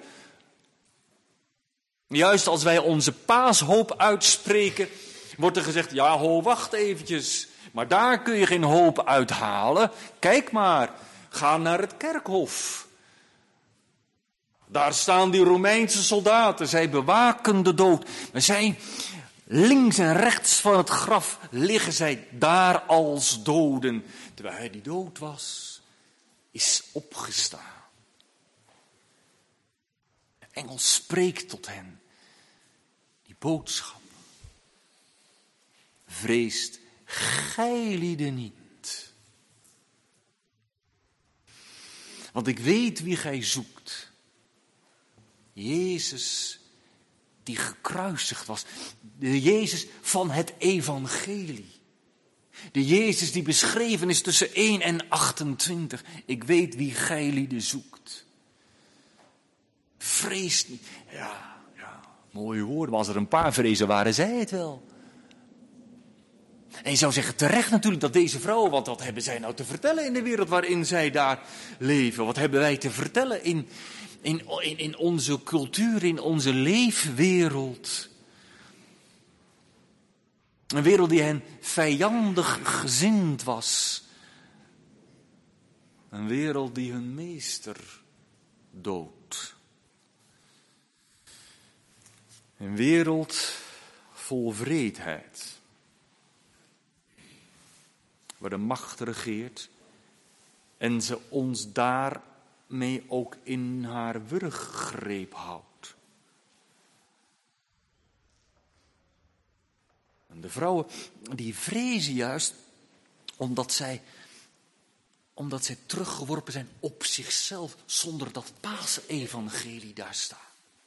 Juist als wij onze paashoop uitspreken, wordt er gezegd, ja, ho, wacht eventjes. Maar daar kun je geen hoop uithalen. Kijk maar, ga naar het kerkhof. Daar staan die Romeinse soldaten, zij bewaken de dood. Maar zij, links en rechts van het graf, liggen zij daar als doden. Terwijl hij die dood was, is opgestaan. De engel spreekt tot hen. Die boodschap. Vreest gijlieden niet. Want ik weet wie gij zoekt. Jezus die gekruisigd was. De Jezus van het evangelie. De Jezus die beschreven is tussen één en achtentwintig. Ik weet wie gijlieden zoekt. Vrees niet. Ja, ja, mooie woorden. Maar als er een paar vrezen waren, zei het wel. En je zou zeggen, terecht natuurlijk dat deze vrouwen, want wat hebben zij nou te vertellen in de wereld waarin zij daar leven? Wat hebben wij te vertellen in, in, in, in onze cultuur, in onze leefwereld? Een wereld die hen vijandig gezind was. Een wereld die hun meester doodt. Een wereld vol wreedheid. Waar de macht regeert en ze ons daarmee ook in haar wurggreep houdt. En de vrouwen die vrezen juist Omdat zij, omdat zij teruggeworpen zijn op zichzelf, zonder dat paasevangelie daar staat.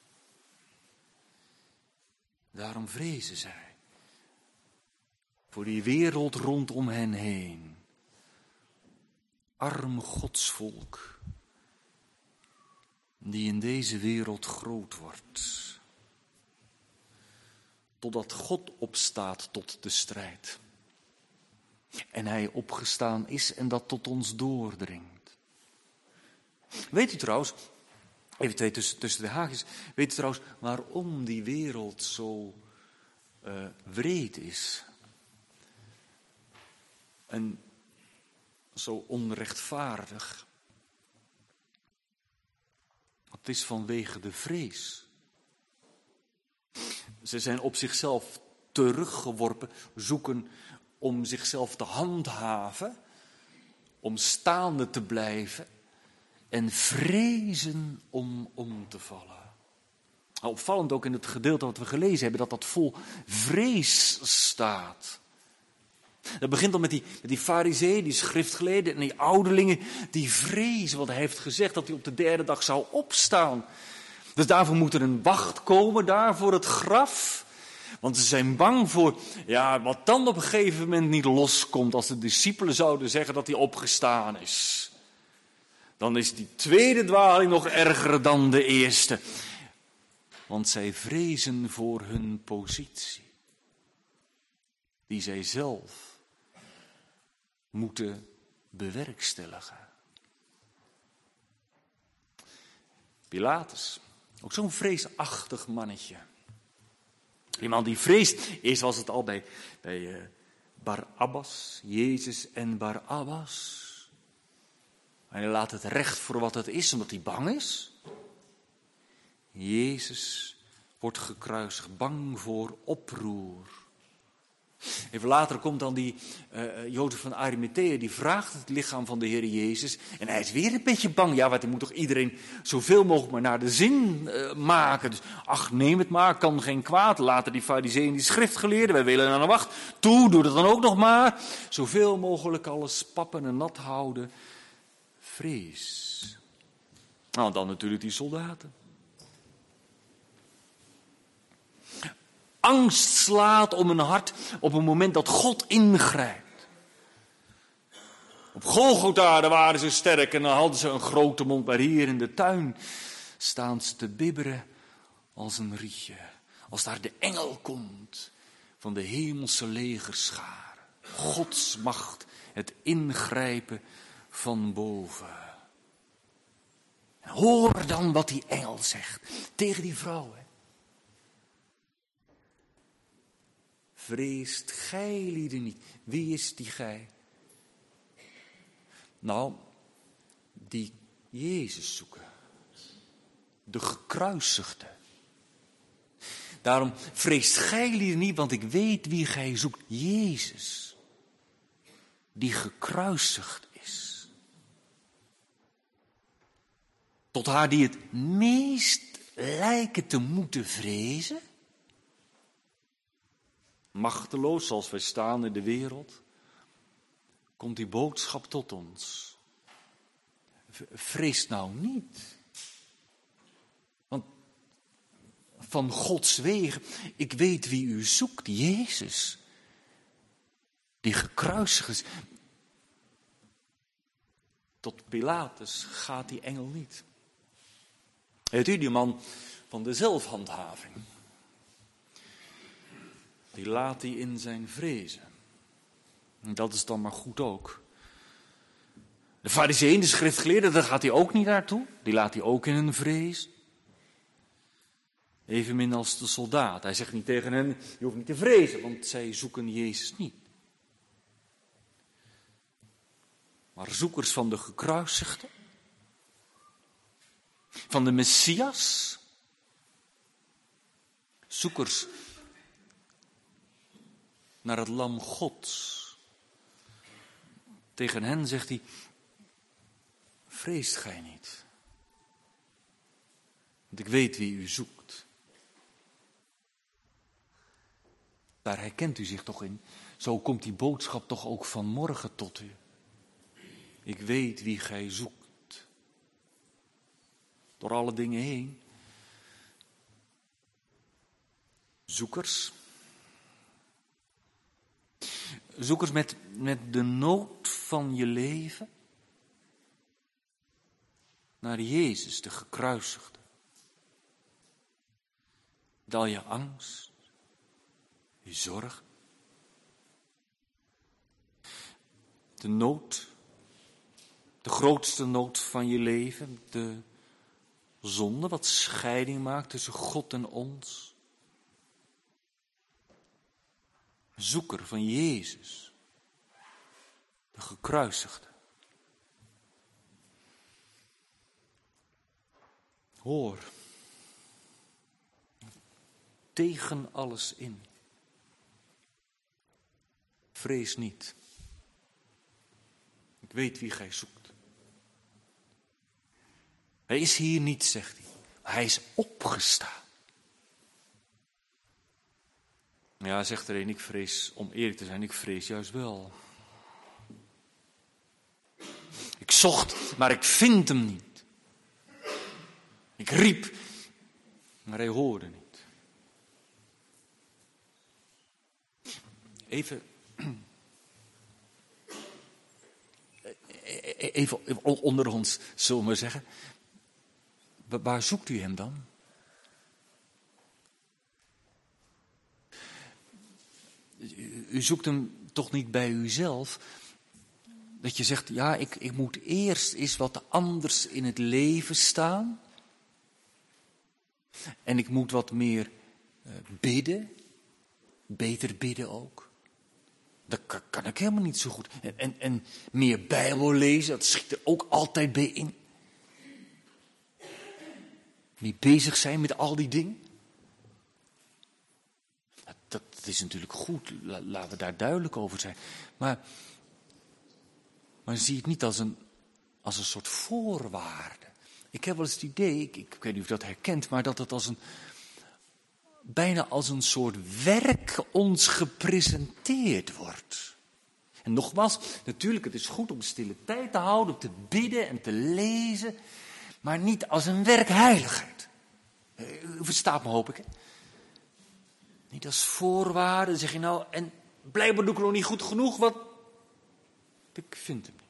Daarom vrezen zij voor die wereld rondom hen heen. Arm godsvolk, die in deze wereld groot wordt. Totdat God opstaat tot de strijd. En hij opgestaan is en dat tot ons doordringt. Weet u trouwens, even twee tussen, tussen de haakjes, weet u trouwens waarom die wereld zo uh, wreed is? En zo onrechtvaardig? Het is vanwege de vrees. Ze zijn op zichzelf teruggeworpen, zoeken om zichzelf te handhaven, om staande te blijven en vrezen om om te vallen. Opvallend ook in het gedeelte wat we gelezen hebben, dat dat vol vrees staat. Dat begint al met die, met die farizeeën, die schriftgeleerden en die ouderlingen, die vrezen, want hij heeft gezegd dat hij op de derde dag zou opstaan. Dus daarvoor moet er een wacht komen daar voor het graf. Want ze zijn bang voor, ja, wat dan op een gegeven moment niet loskomt als de discipelen zouden zeggen dat hij opgestaan is. Dan is die tweede dwaling nog erger dan de eerste. Want zij vrezen voor hun positie. Die zij zelf moeten bewerkstelligen. Pilatus, ook zo'n vreesachtig mannetje. Iemand die vreest, eerst was het al bij, bij uh, Barabbas, Jezus en Barabbas. En hij laat het recht voor wat het is, omdat hij bang is. Jezus wordt gekruisigd, bang voor oproer. Even later komt dan die uh, Jozef van Arimathea, die vraagt het lichaam van de Heer Jezus. En hij is weer een beetje bang. Ja, want hij moet toch iedereen zoveel mogelijk maar naar de zin uh, maken. Dus ach, neem het maar, kan geen kwaad. Later die farizeeën, die schriftgeleerden, wij willen aan de wacht. Toe, doe dat dan ook nog maar. Zoveel mogelijk alles pappen en nat houden. Vrees. Nou, dan natuurlijk die soldaten. Angst slaat om een hart op een moment dat God ingrijpt. Op Golgotha daar waren ze sterk en dan hadden ze een grote mond. Maar hier in de tuin staan ze te bibberen als een rietje. Als daar de engel komt van de hemelse legerscharen. Gods macht, het ingrijpen van boven. En hoor dan wat die engel zegt tegen die vrouw. Hè. Vreest gij lieden niet. Wie is die gij? Nou, die Jezus zoeken. De gekruisigde. Daarom vreest gij lieden niet, want ik weet wie gij zoekt. Jezus. Die gekruisigd is. Tot haar die het meest lijken te moeten vrezen. Machteloos zoals wij staan in de wereld, komt die boodschap tot ons. Vrees nou niet. Want van Gods wegen, ik weet wie u zoekt, Jezus. Die gekruisigd is. Tot Pilatus gaat die engel niet. Weet u, die man van de zelfhandhaving. Die laat hij in zijn vrezen. En dat is dan maar goed ook. De farizeeën, de schriftgeleerden, daar gaat hij ook niet naartoe. Die laat hij ook in hun vrees. Evenmin als de soldaat. Hij zegt niet tegen hen, je hoeft niet te vrezen, want zij zoeken Jezus niet. Maar zoekers van de gekruisigde, van de Messias, zoekers naar het lam Gods. Tegen hen zegt hij, vreest gij niet. Want ik weet wie u zoekt. Daar herkent u zich toch in, Zo komt die boodschap toch ook vanmorgen tot u. Ik weet wie gij zoekt. Door alle dingen heen. Zoekers. Zoekers met, met de nood van je leven. Naar Jezus, de gekruisigde. Met al je angst. Je zorg. De nood. De grootste nood van je leven. De zonde wat scheiding maakt tussen God en ons. Zoeker van Jezus. De gekruisigde. Hoor. Tegen alles in. Vrees niet. Ik weet wie gij zoekt. Hij is hier niet, zegt hij. Hij is opgestaan. Ja, zegt er een, ik vrees, om eerlijk te zijn, ik vrees juist wel. Ik zocht, maar ik vind hem niet. Ik riep, maar hij hoorde niet. Even, even onder ons, zullen we maar zeggen. Waar zoekt u hem dan? U zoekt hem toch niet bij uzelf? Dat je zegt, ja, ik, ik moet eerst eens wat anders in het leven staan. En ik moet wat meer uh, bidden. Beter bidden ook. Dat kan, kan ik helemaal niet zo goed. En, en, en meer Bijbel lezen, dat schiet er ook altijd bij in. Niet bezig zijn met al die dingen. Dat is natuurlijk goed, laten we daar duidelijk over zijn. Maar, maar zie het niet als een, als een soort voorwaarde. Ik heb wel eens het idee, ik, ik weet niet of je dat herkent, maar dat het als een, bijna als een soort werk ons gepresenteerd wordt. En nogmaals, natuurlijk, het is goed om stille tijd te houden, om te bidden en te lezen, maar niet als een werkheiligheid. U verstaat me, hoop ik, hè? Niet als voorwaarde, dan zeg je nou, en blijkbaar doe ik nog niet goed genoeg, wat ik vind hem niet.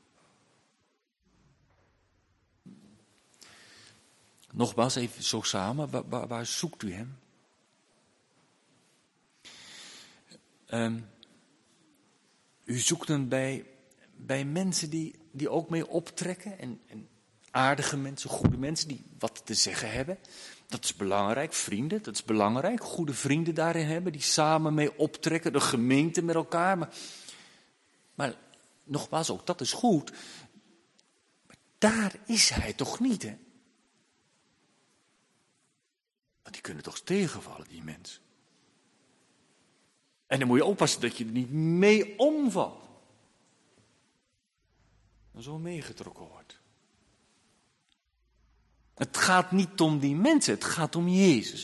Nogmaals, even zo samen, waar, waar, waar zoekt u hem? Um, u zoekt hem bij, bij mensen die, die ook mee optrekken, en, en aardige mensen, goede mensen die wat te zeggen hebben. Dat is belangrijk, vrienden, dat is belangrijk. Goede vrienden daarin hebben, die samen mee optrekken, de gemeente met elkaar. Maar, maar nogmaals, ook dat is goed. Maar daar is hij toch niet, hè? Want die kunnen toch tegenvallen, die mensen. En dan moet je oppassen dat je er niet mee omvalt. En zo meegetrokken wordt. Het gaat niet om die mensen, het gaat om Jezus.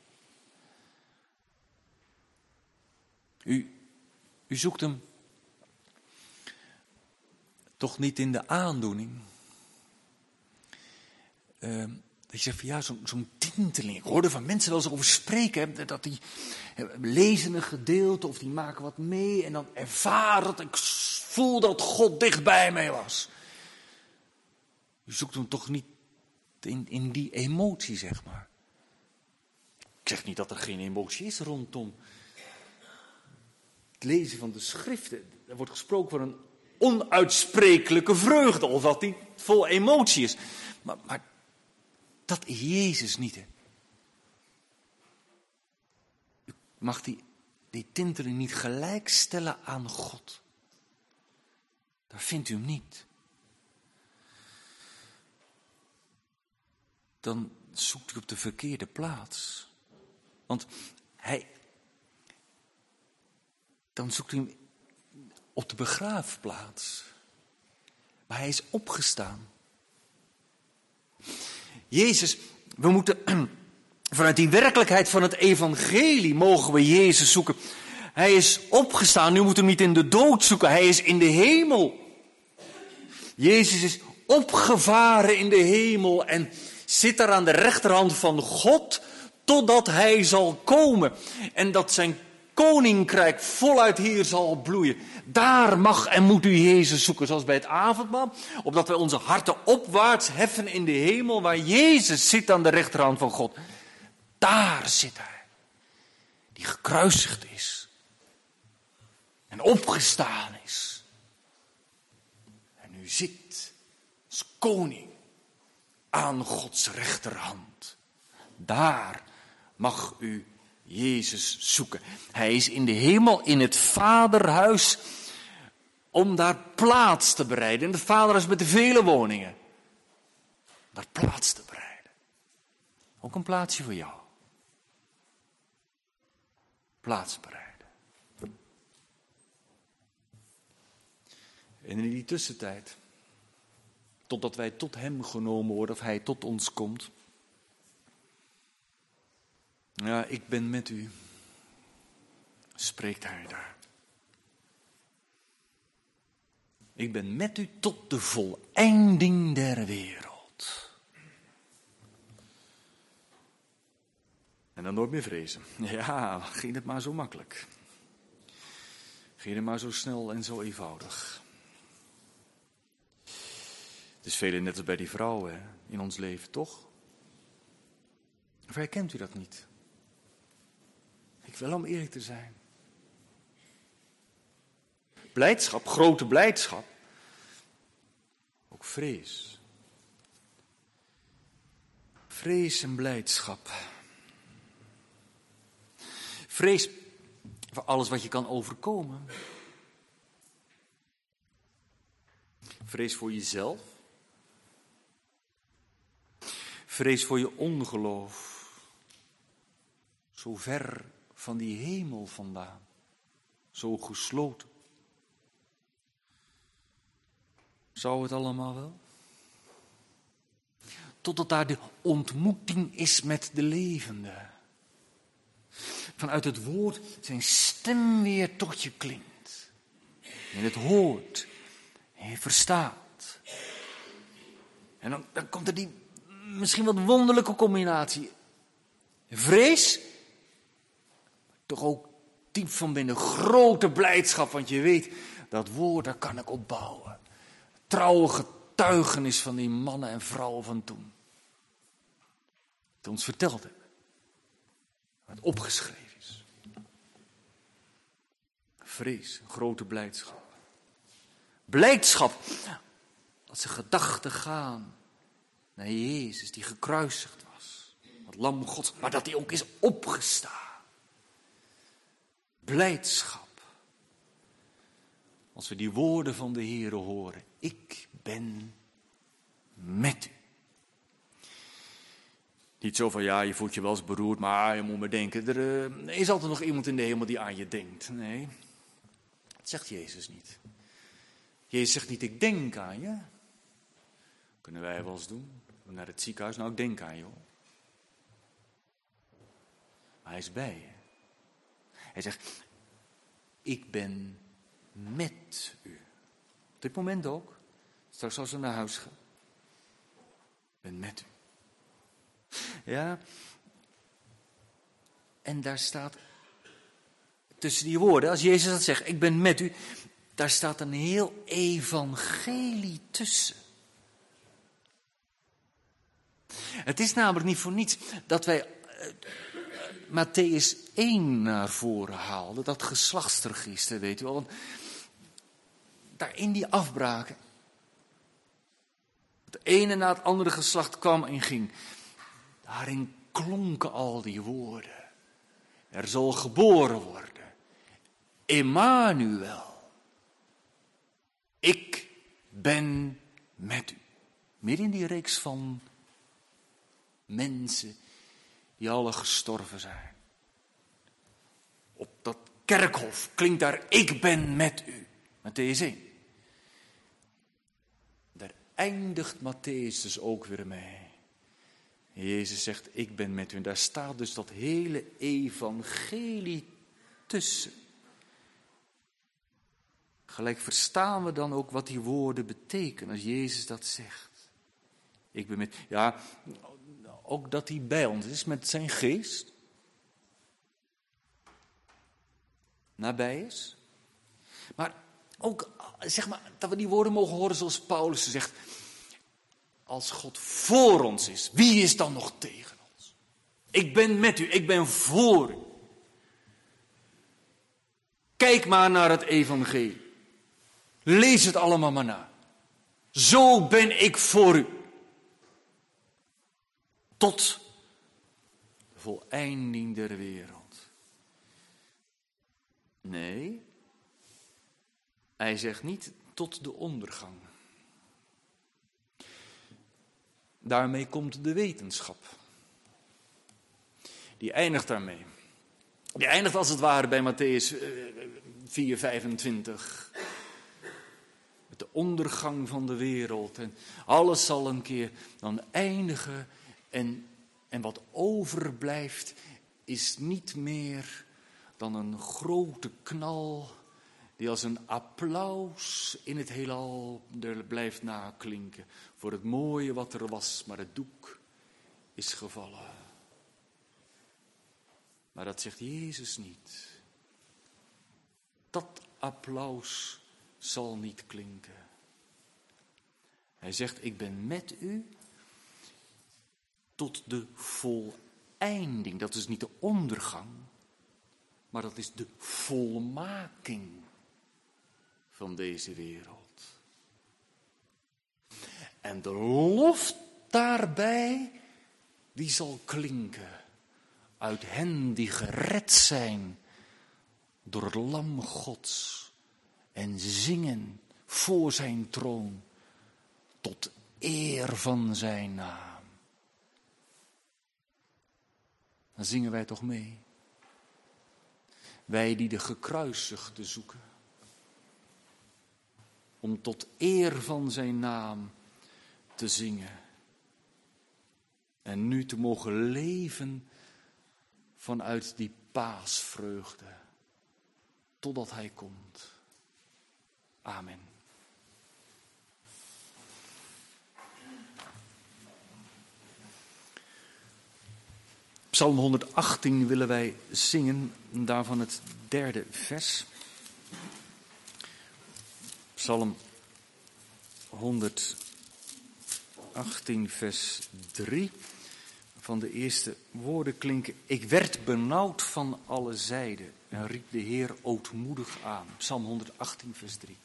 U, u zoekt hem toch niet in de aandoening. Uh, dat je zegt van ja, zo, zo'n tinteling. Ik hoorde van mensen wel eens over spreken. Hè, dat die lezen een gedeelte of die maken wat mee. En dan ervaren dat ik voel dat God dicht bij mij was. U zoekt hem toch niet In, in die emotie, zeg maar. Ik zeg niet dat er geen emotie is rondom het lezen van de schriften. Er wordt gesproken van een onuitsprekelijke vreugde, of dat die vol emotie is. Maar, maar dat is Jezus niet, hè. U mag die, die tinteling niet gelijkstellen aan God. Daar vindt u hem niet. Dan zoekt u op de verkeerde plaats. Want hij, dan zoekt u hem op de begraafplaats. Maar hij is opgestaan. Jezus, we moeten vanuit die werkelijkheid van het evangelie mogen we Jezus zoeken. Hij is opgestaan, nu moet hem niet in de dood zoeken, hij is in de hemel. Jezus is opgevaren in de hemel en zit daar aan de rechterhand van God, totdat hij zal komen. En dat zijn koninkrijk voluit hier zal bloeien. Daar mag en moet u Jezus zoeken, zoals bij het avondmaal. Opdat wij onze harten opwaarts heffen in de hemel, waar Jezus zit aan de rechterhand van God. Daar zit hij, die gekruisigd is en opgestaan is. En u zit als koning aan Gods rechterhand. Daar mag u Jezus zoeken. Hij is in de hemel, in het vaderhuis, om daar plaats te bereiden. In het vaderhuis met de vele woningen. Daar plaats te bereiden. Ook een plaatsje voor jou. Plaats bereiden. En in die tussentijd, totdat wij tot hem genomen worden, of hij tot ons komt. Ja, ik ben met u, spreekt hij daar. Ik ben met u tot de voleinding der wereld. En dan nooit meer vrezen. Ja, ging het maar zo makkelijk. Ging het maar zo snel en zo eenvoudig. Het is veel net als bij die vrouwen hè, in ons leven, toch? Of herkent u dat niet? Ik wil om eerlijk te zijn. Blijdschap, grote blijdschap. Ook vrees. Vrees en blijdschap. Vrees voor alles wat je kan overkomen. Vrees voor jezelf. Vrees voor je ongeloof. Zo ver van die hemel vandaan. Zo gesloten. Zou het allemaal wel? Totdat daar de ontmoeting is met de levende. Vanuit het woord zijn stem weer tot je klinkt. En het hoort. En je verstaat. En dan, dan komt er die misschien wat wonderlijke combinatie. Vrees. Toch ook diep van binnen grote blijdschap. Want je weet, dat woord daar kan ik op bouwen. Trouwe getuigenis van die mannen en vrouwen van toen. Die ons verteld hebben. Wat opgeschreven is. Vrees, grote blijdschap. Blijdschap. Als de gedachten gaan naar Jezus die gekruisigd was. Het lam Gods, maar dat hij ook is opgestaan. Blijdschap. Als we die woorden van de Heere horen. Ik ben met u. Niet zo van, ja, je voelt je wel eens beroerd, maar je moet maar denken. Er uh, is altijd nog iemand in de hemel die aan je denkt. Nee, dat zegt Jezus niet. Jezus zegt niet, ik denk aan je. Kunnen wij wel eens doen. Naar het ziekenhuis, nou ik denk aan je hoor. Maar hij is bij je. Hij zegt, ik ben met u. Op dit moment ook. Straks als we naar huis gaan. Ik ben met u. Ja. En daar staat, tussen die woorden, als Jezus dat zegt, ik ben met u. Daar staat een heel evangelie tussen. Het is namelijk niet voor niets dat wij uh, Mattheüs één naar voren haalden. Dat geslachtsregister, weet u wel. Want daar in die afbraken. Het ene na het andere geslacht kwam en ging. Daarin klonken al die woorden. Er zal geboren worden. Emmanuel. Ik ben met u. Midden in die reeks van mensen die alle gestorven zijn. Op dat kerkhof klinkt daar, ik ben met u. Mattheüs één. Daar eindigt Mattheüs dus ook weer mee. Jezus zegt, ik ben met u. En daar staat dus dat hele evangelie tussen. Gelijk verstaan we dan ook wat die woorden betekenen als Jezus dat zegt. Ik ben met, ja, ook dat hij bij ons is met zijn geest. Nabij is. Maar ook, zeg maar, dat we die woorden mogen horen zoals Paulus zegt. Als God voor ons is, wie is dan nog tegen ons? Ik ben met u, ik ben voor u. Kijk maar naar het evangelie. Lees het allemaal maar na. Zo ben ik voor u. Tot de voleinding der wereld. Nee, hij zegt niet tot de ondergang. Daarmee komt de wetenschap. Die eindigt daarmee. Die eindigt als het ware bij Mattheüs vier, vijfentwintig. Met de ondergang van de wereld. En alles zal een keer dan eindigen. En, en wat overblijft is niet meer dan een grote knal die als een applaus in het heelal er blijft naklinken. Voor het mooie wat er was, maar het doek is gevallen. Maar dat zegt Jezus niet. Dat applaus zal niet klinken. Hij zegt, ik ben met u tot de voleinding. Dat is niet de ondergang, maar dat is de volmaking van deze wereld. En de lof daarbij, die zal klinken uit hen die gered zijn door het lam Gods en zingen voor zijn troon tot eer van zijn naam. Dan zingen wij toch mee. Wij die de gekruisigde zoeken. Om tot eer van zijn naam te zingen. En nu te mogen leven vanuit die paasvreugde. Totdat hij komt. Amen. Psalm honderdachttien willen wij zingen, daarvan het derde vers. Psalm honderdachttien, vers drie. Van de eerste woorden klinken: ik werd benauwd van alle zijden en riep de Heer ootmoedig aan. Psalm honderdachttien, vers drie.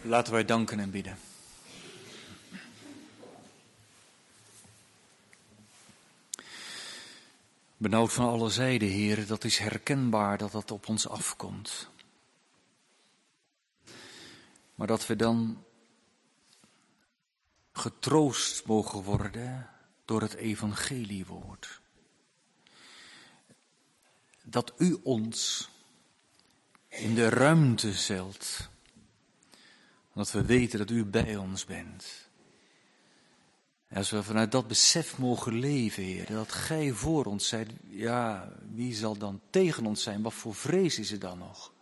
Laten wij danken en bidden. Benauwd van alle zijden, Heer, dat is herkenbaar dat dat op ons afkomt. Maar dat we dan getroost mogen worden door het evangeliewoord. Dat u ons in de ruimte zelt. Dat we weten dat u bij ons bent. En als we vanuit dat besef mogen leven, Heer, dat gij voor ons zijt, ja, wie zal dan tegen ons zijn? Wat voor vrees is er dan nog?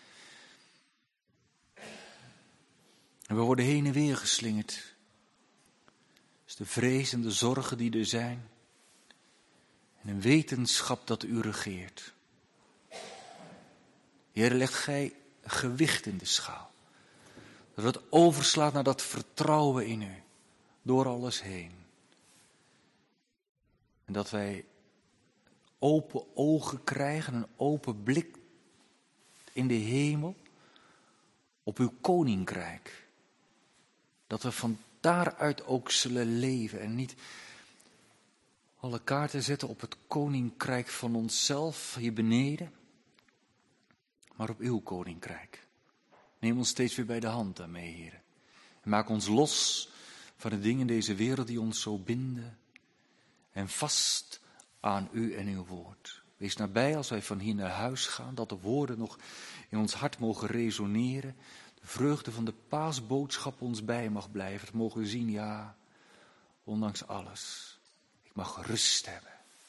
En we worden heen en weer geslingerd. Dus de vrees en de zorgen die er zijn. En een wetenschap dat u regeert. Heer, legt gij gewicht in de schaal. Dat het overslaat naar dat vertrouwen in u. Door alles heen. En dat wij open ogen krijgen, een open blik in de hemel. Op uw koninkrijk. Dat we van daaruit ook zullen leven en niet alle kaarten zetten op het koninkrijk van onszelf hier beneden, maar op uw koninkrijk. Neem ons steeds weer bij de hand daarmee, Heer. En maak ons los van de dingen in deze wereld die ons zo binden en vast aan u en uw woord. Wees nabij als wij van hier naar huis gaan, dat de woorden nog in ons hart mogen resoneren. De vreugde van de paasboodschap ons bij mag blijven. Dat mogen we zien, ja, ondanks alles. Ik mag rust hebben.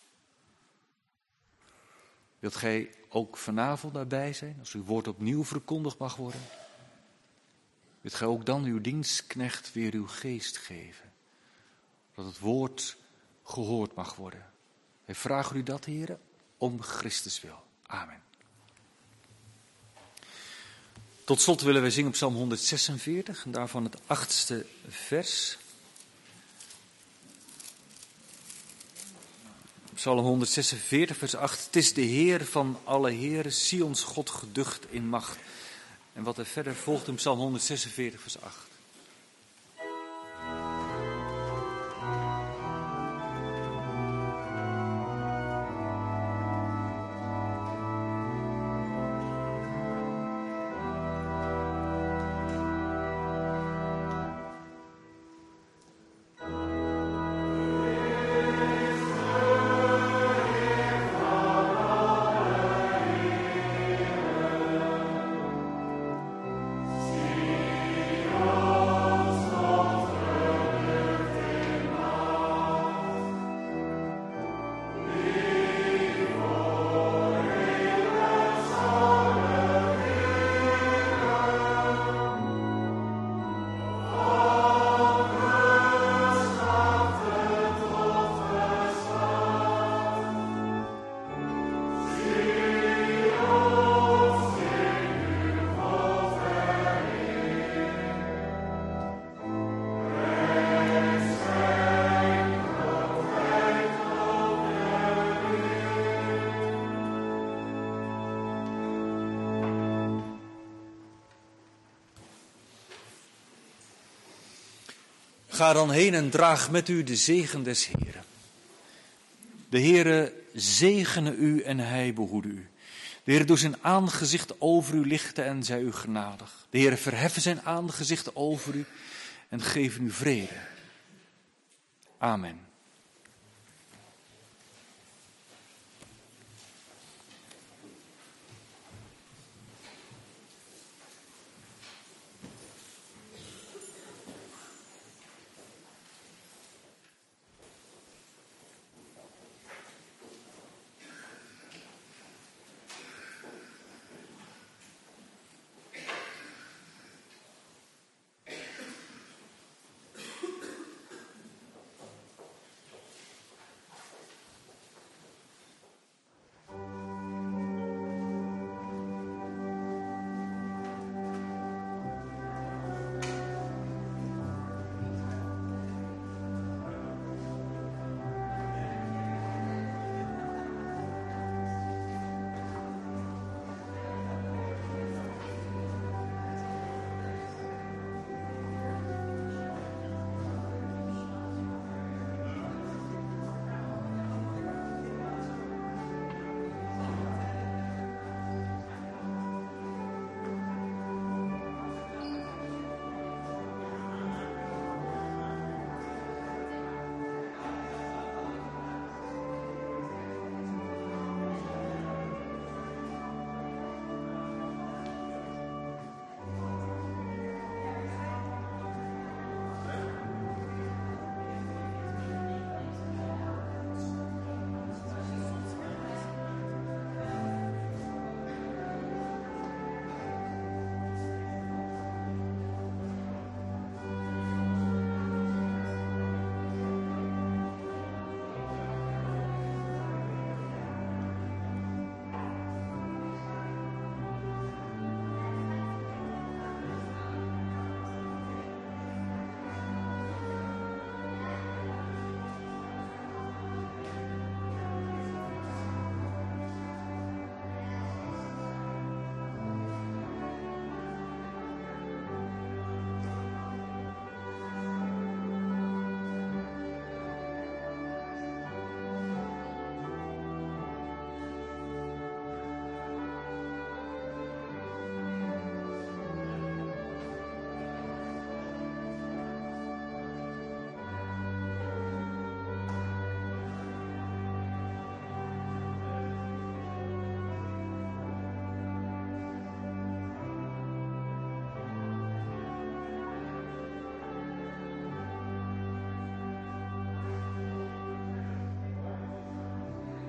Wilt gij ook vanavond daarbij zijn, als uw woord opnieuw verkondigd mag worden? Wilt gij ook dan uw dienstknecht weer uw geest geven? Dat het woord gehoord mag worden. Wij vragen u dat, Heere, om Christus wil. Amen. Tot slot willen wij zingen op Psalm honderdzesenveertig en daarvan het achtste vers. Psalm honderdzesenveertig, vers acht. Het is de Heer van alle heren, Sions God geducht in macht. En wat er verder volgt in Psalm honderdzesenveertig, vers acht. Ga dan heen en draag met u de zegen des Heeren. De Heere zegene u en hij behoede u. De Heere doet zijn aangezicht over u lichten en zij u genadig. De Heere verheffen zijn aangezicht over u en geven u vrede. Amen.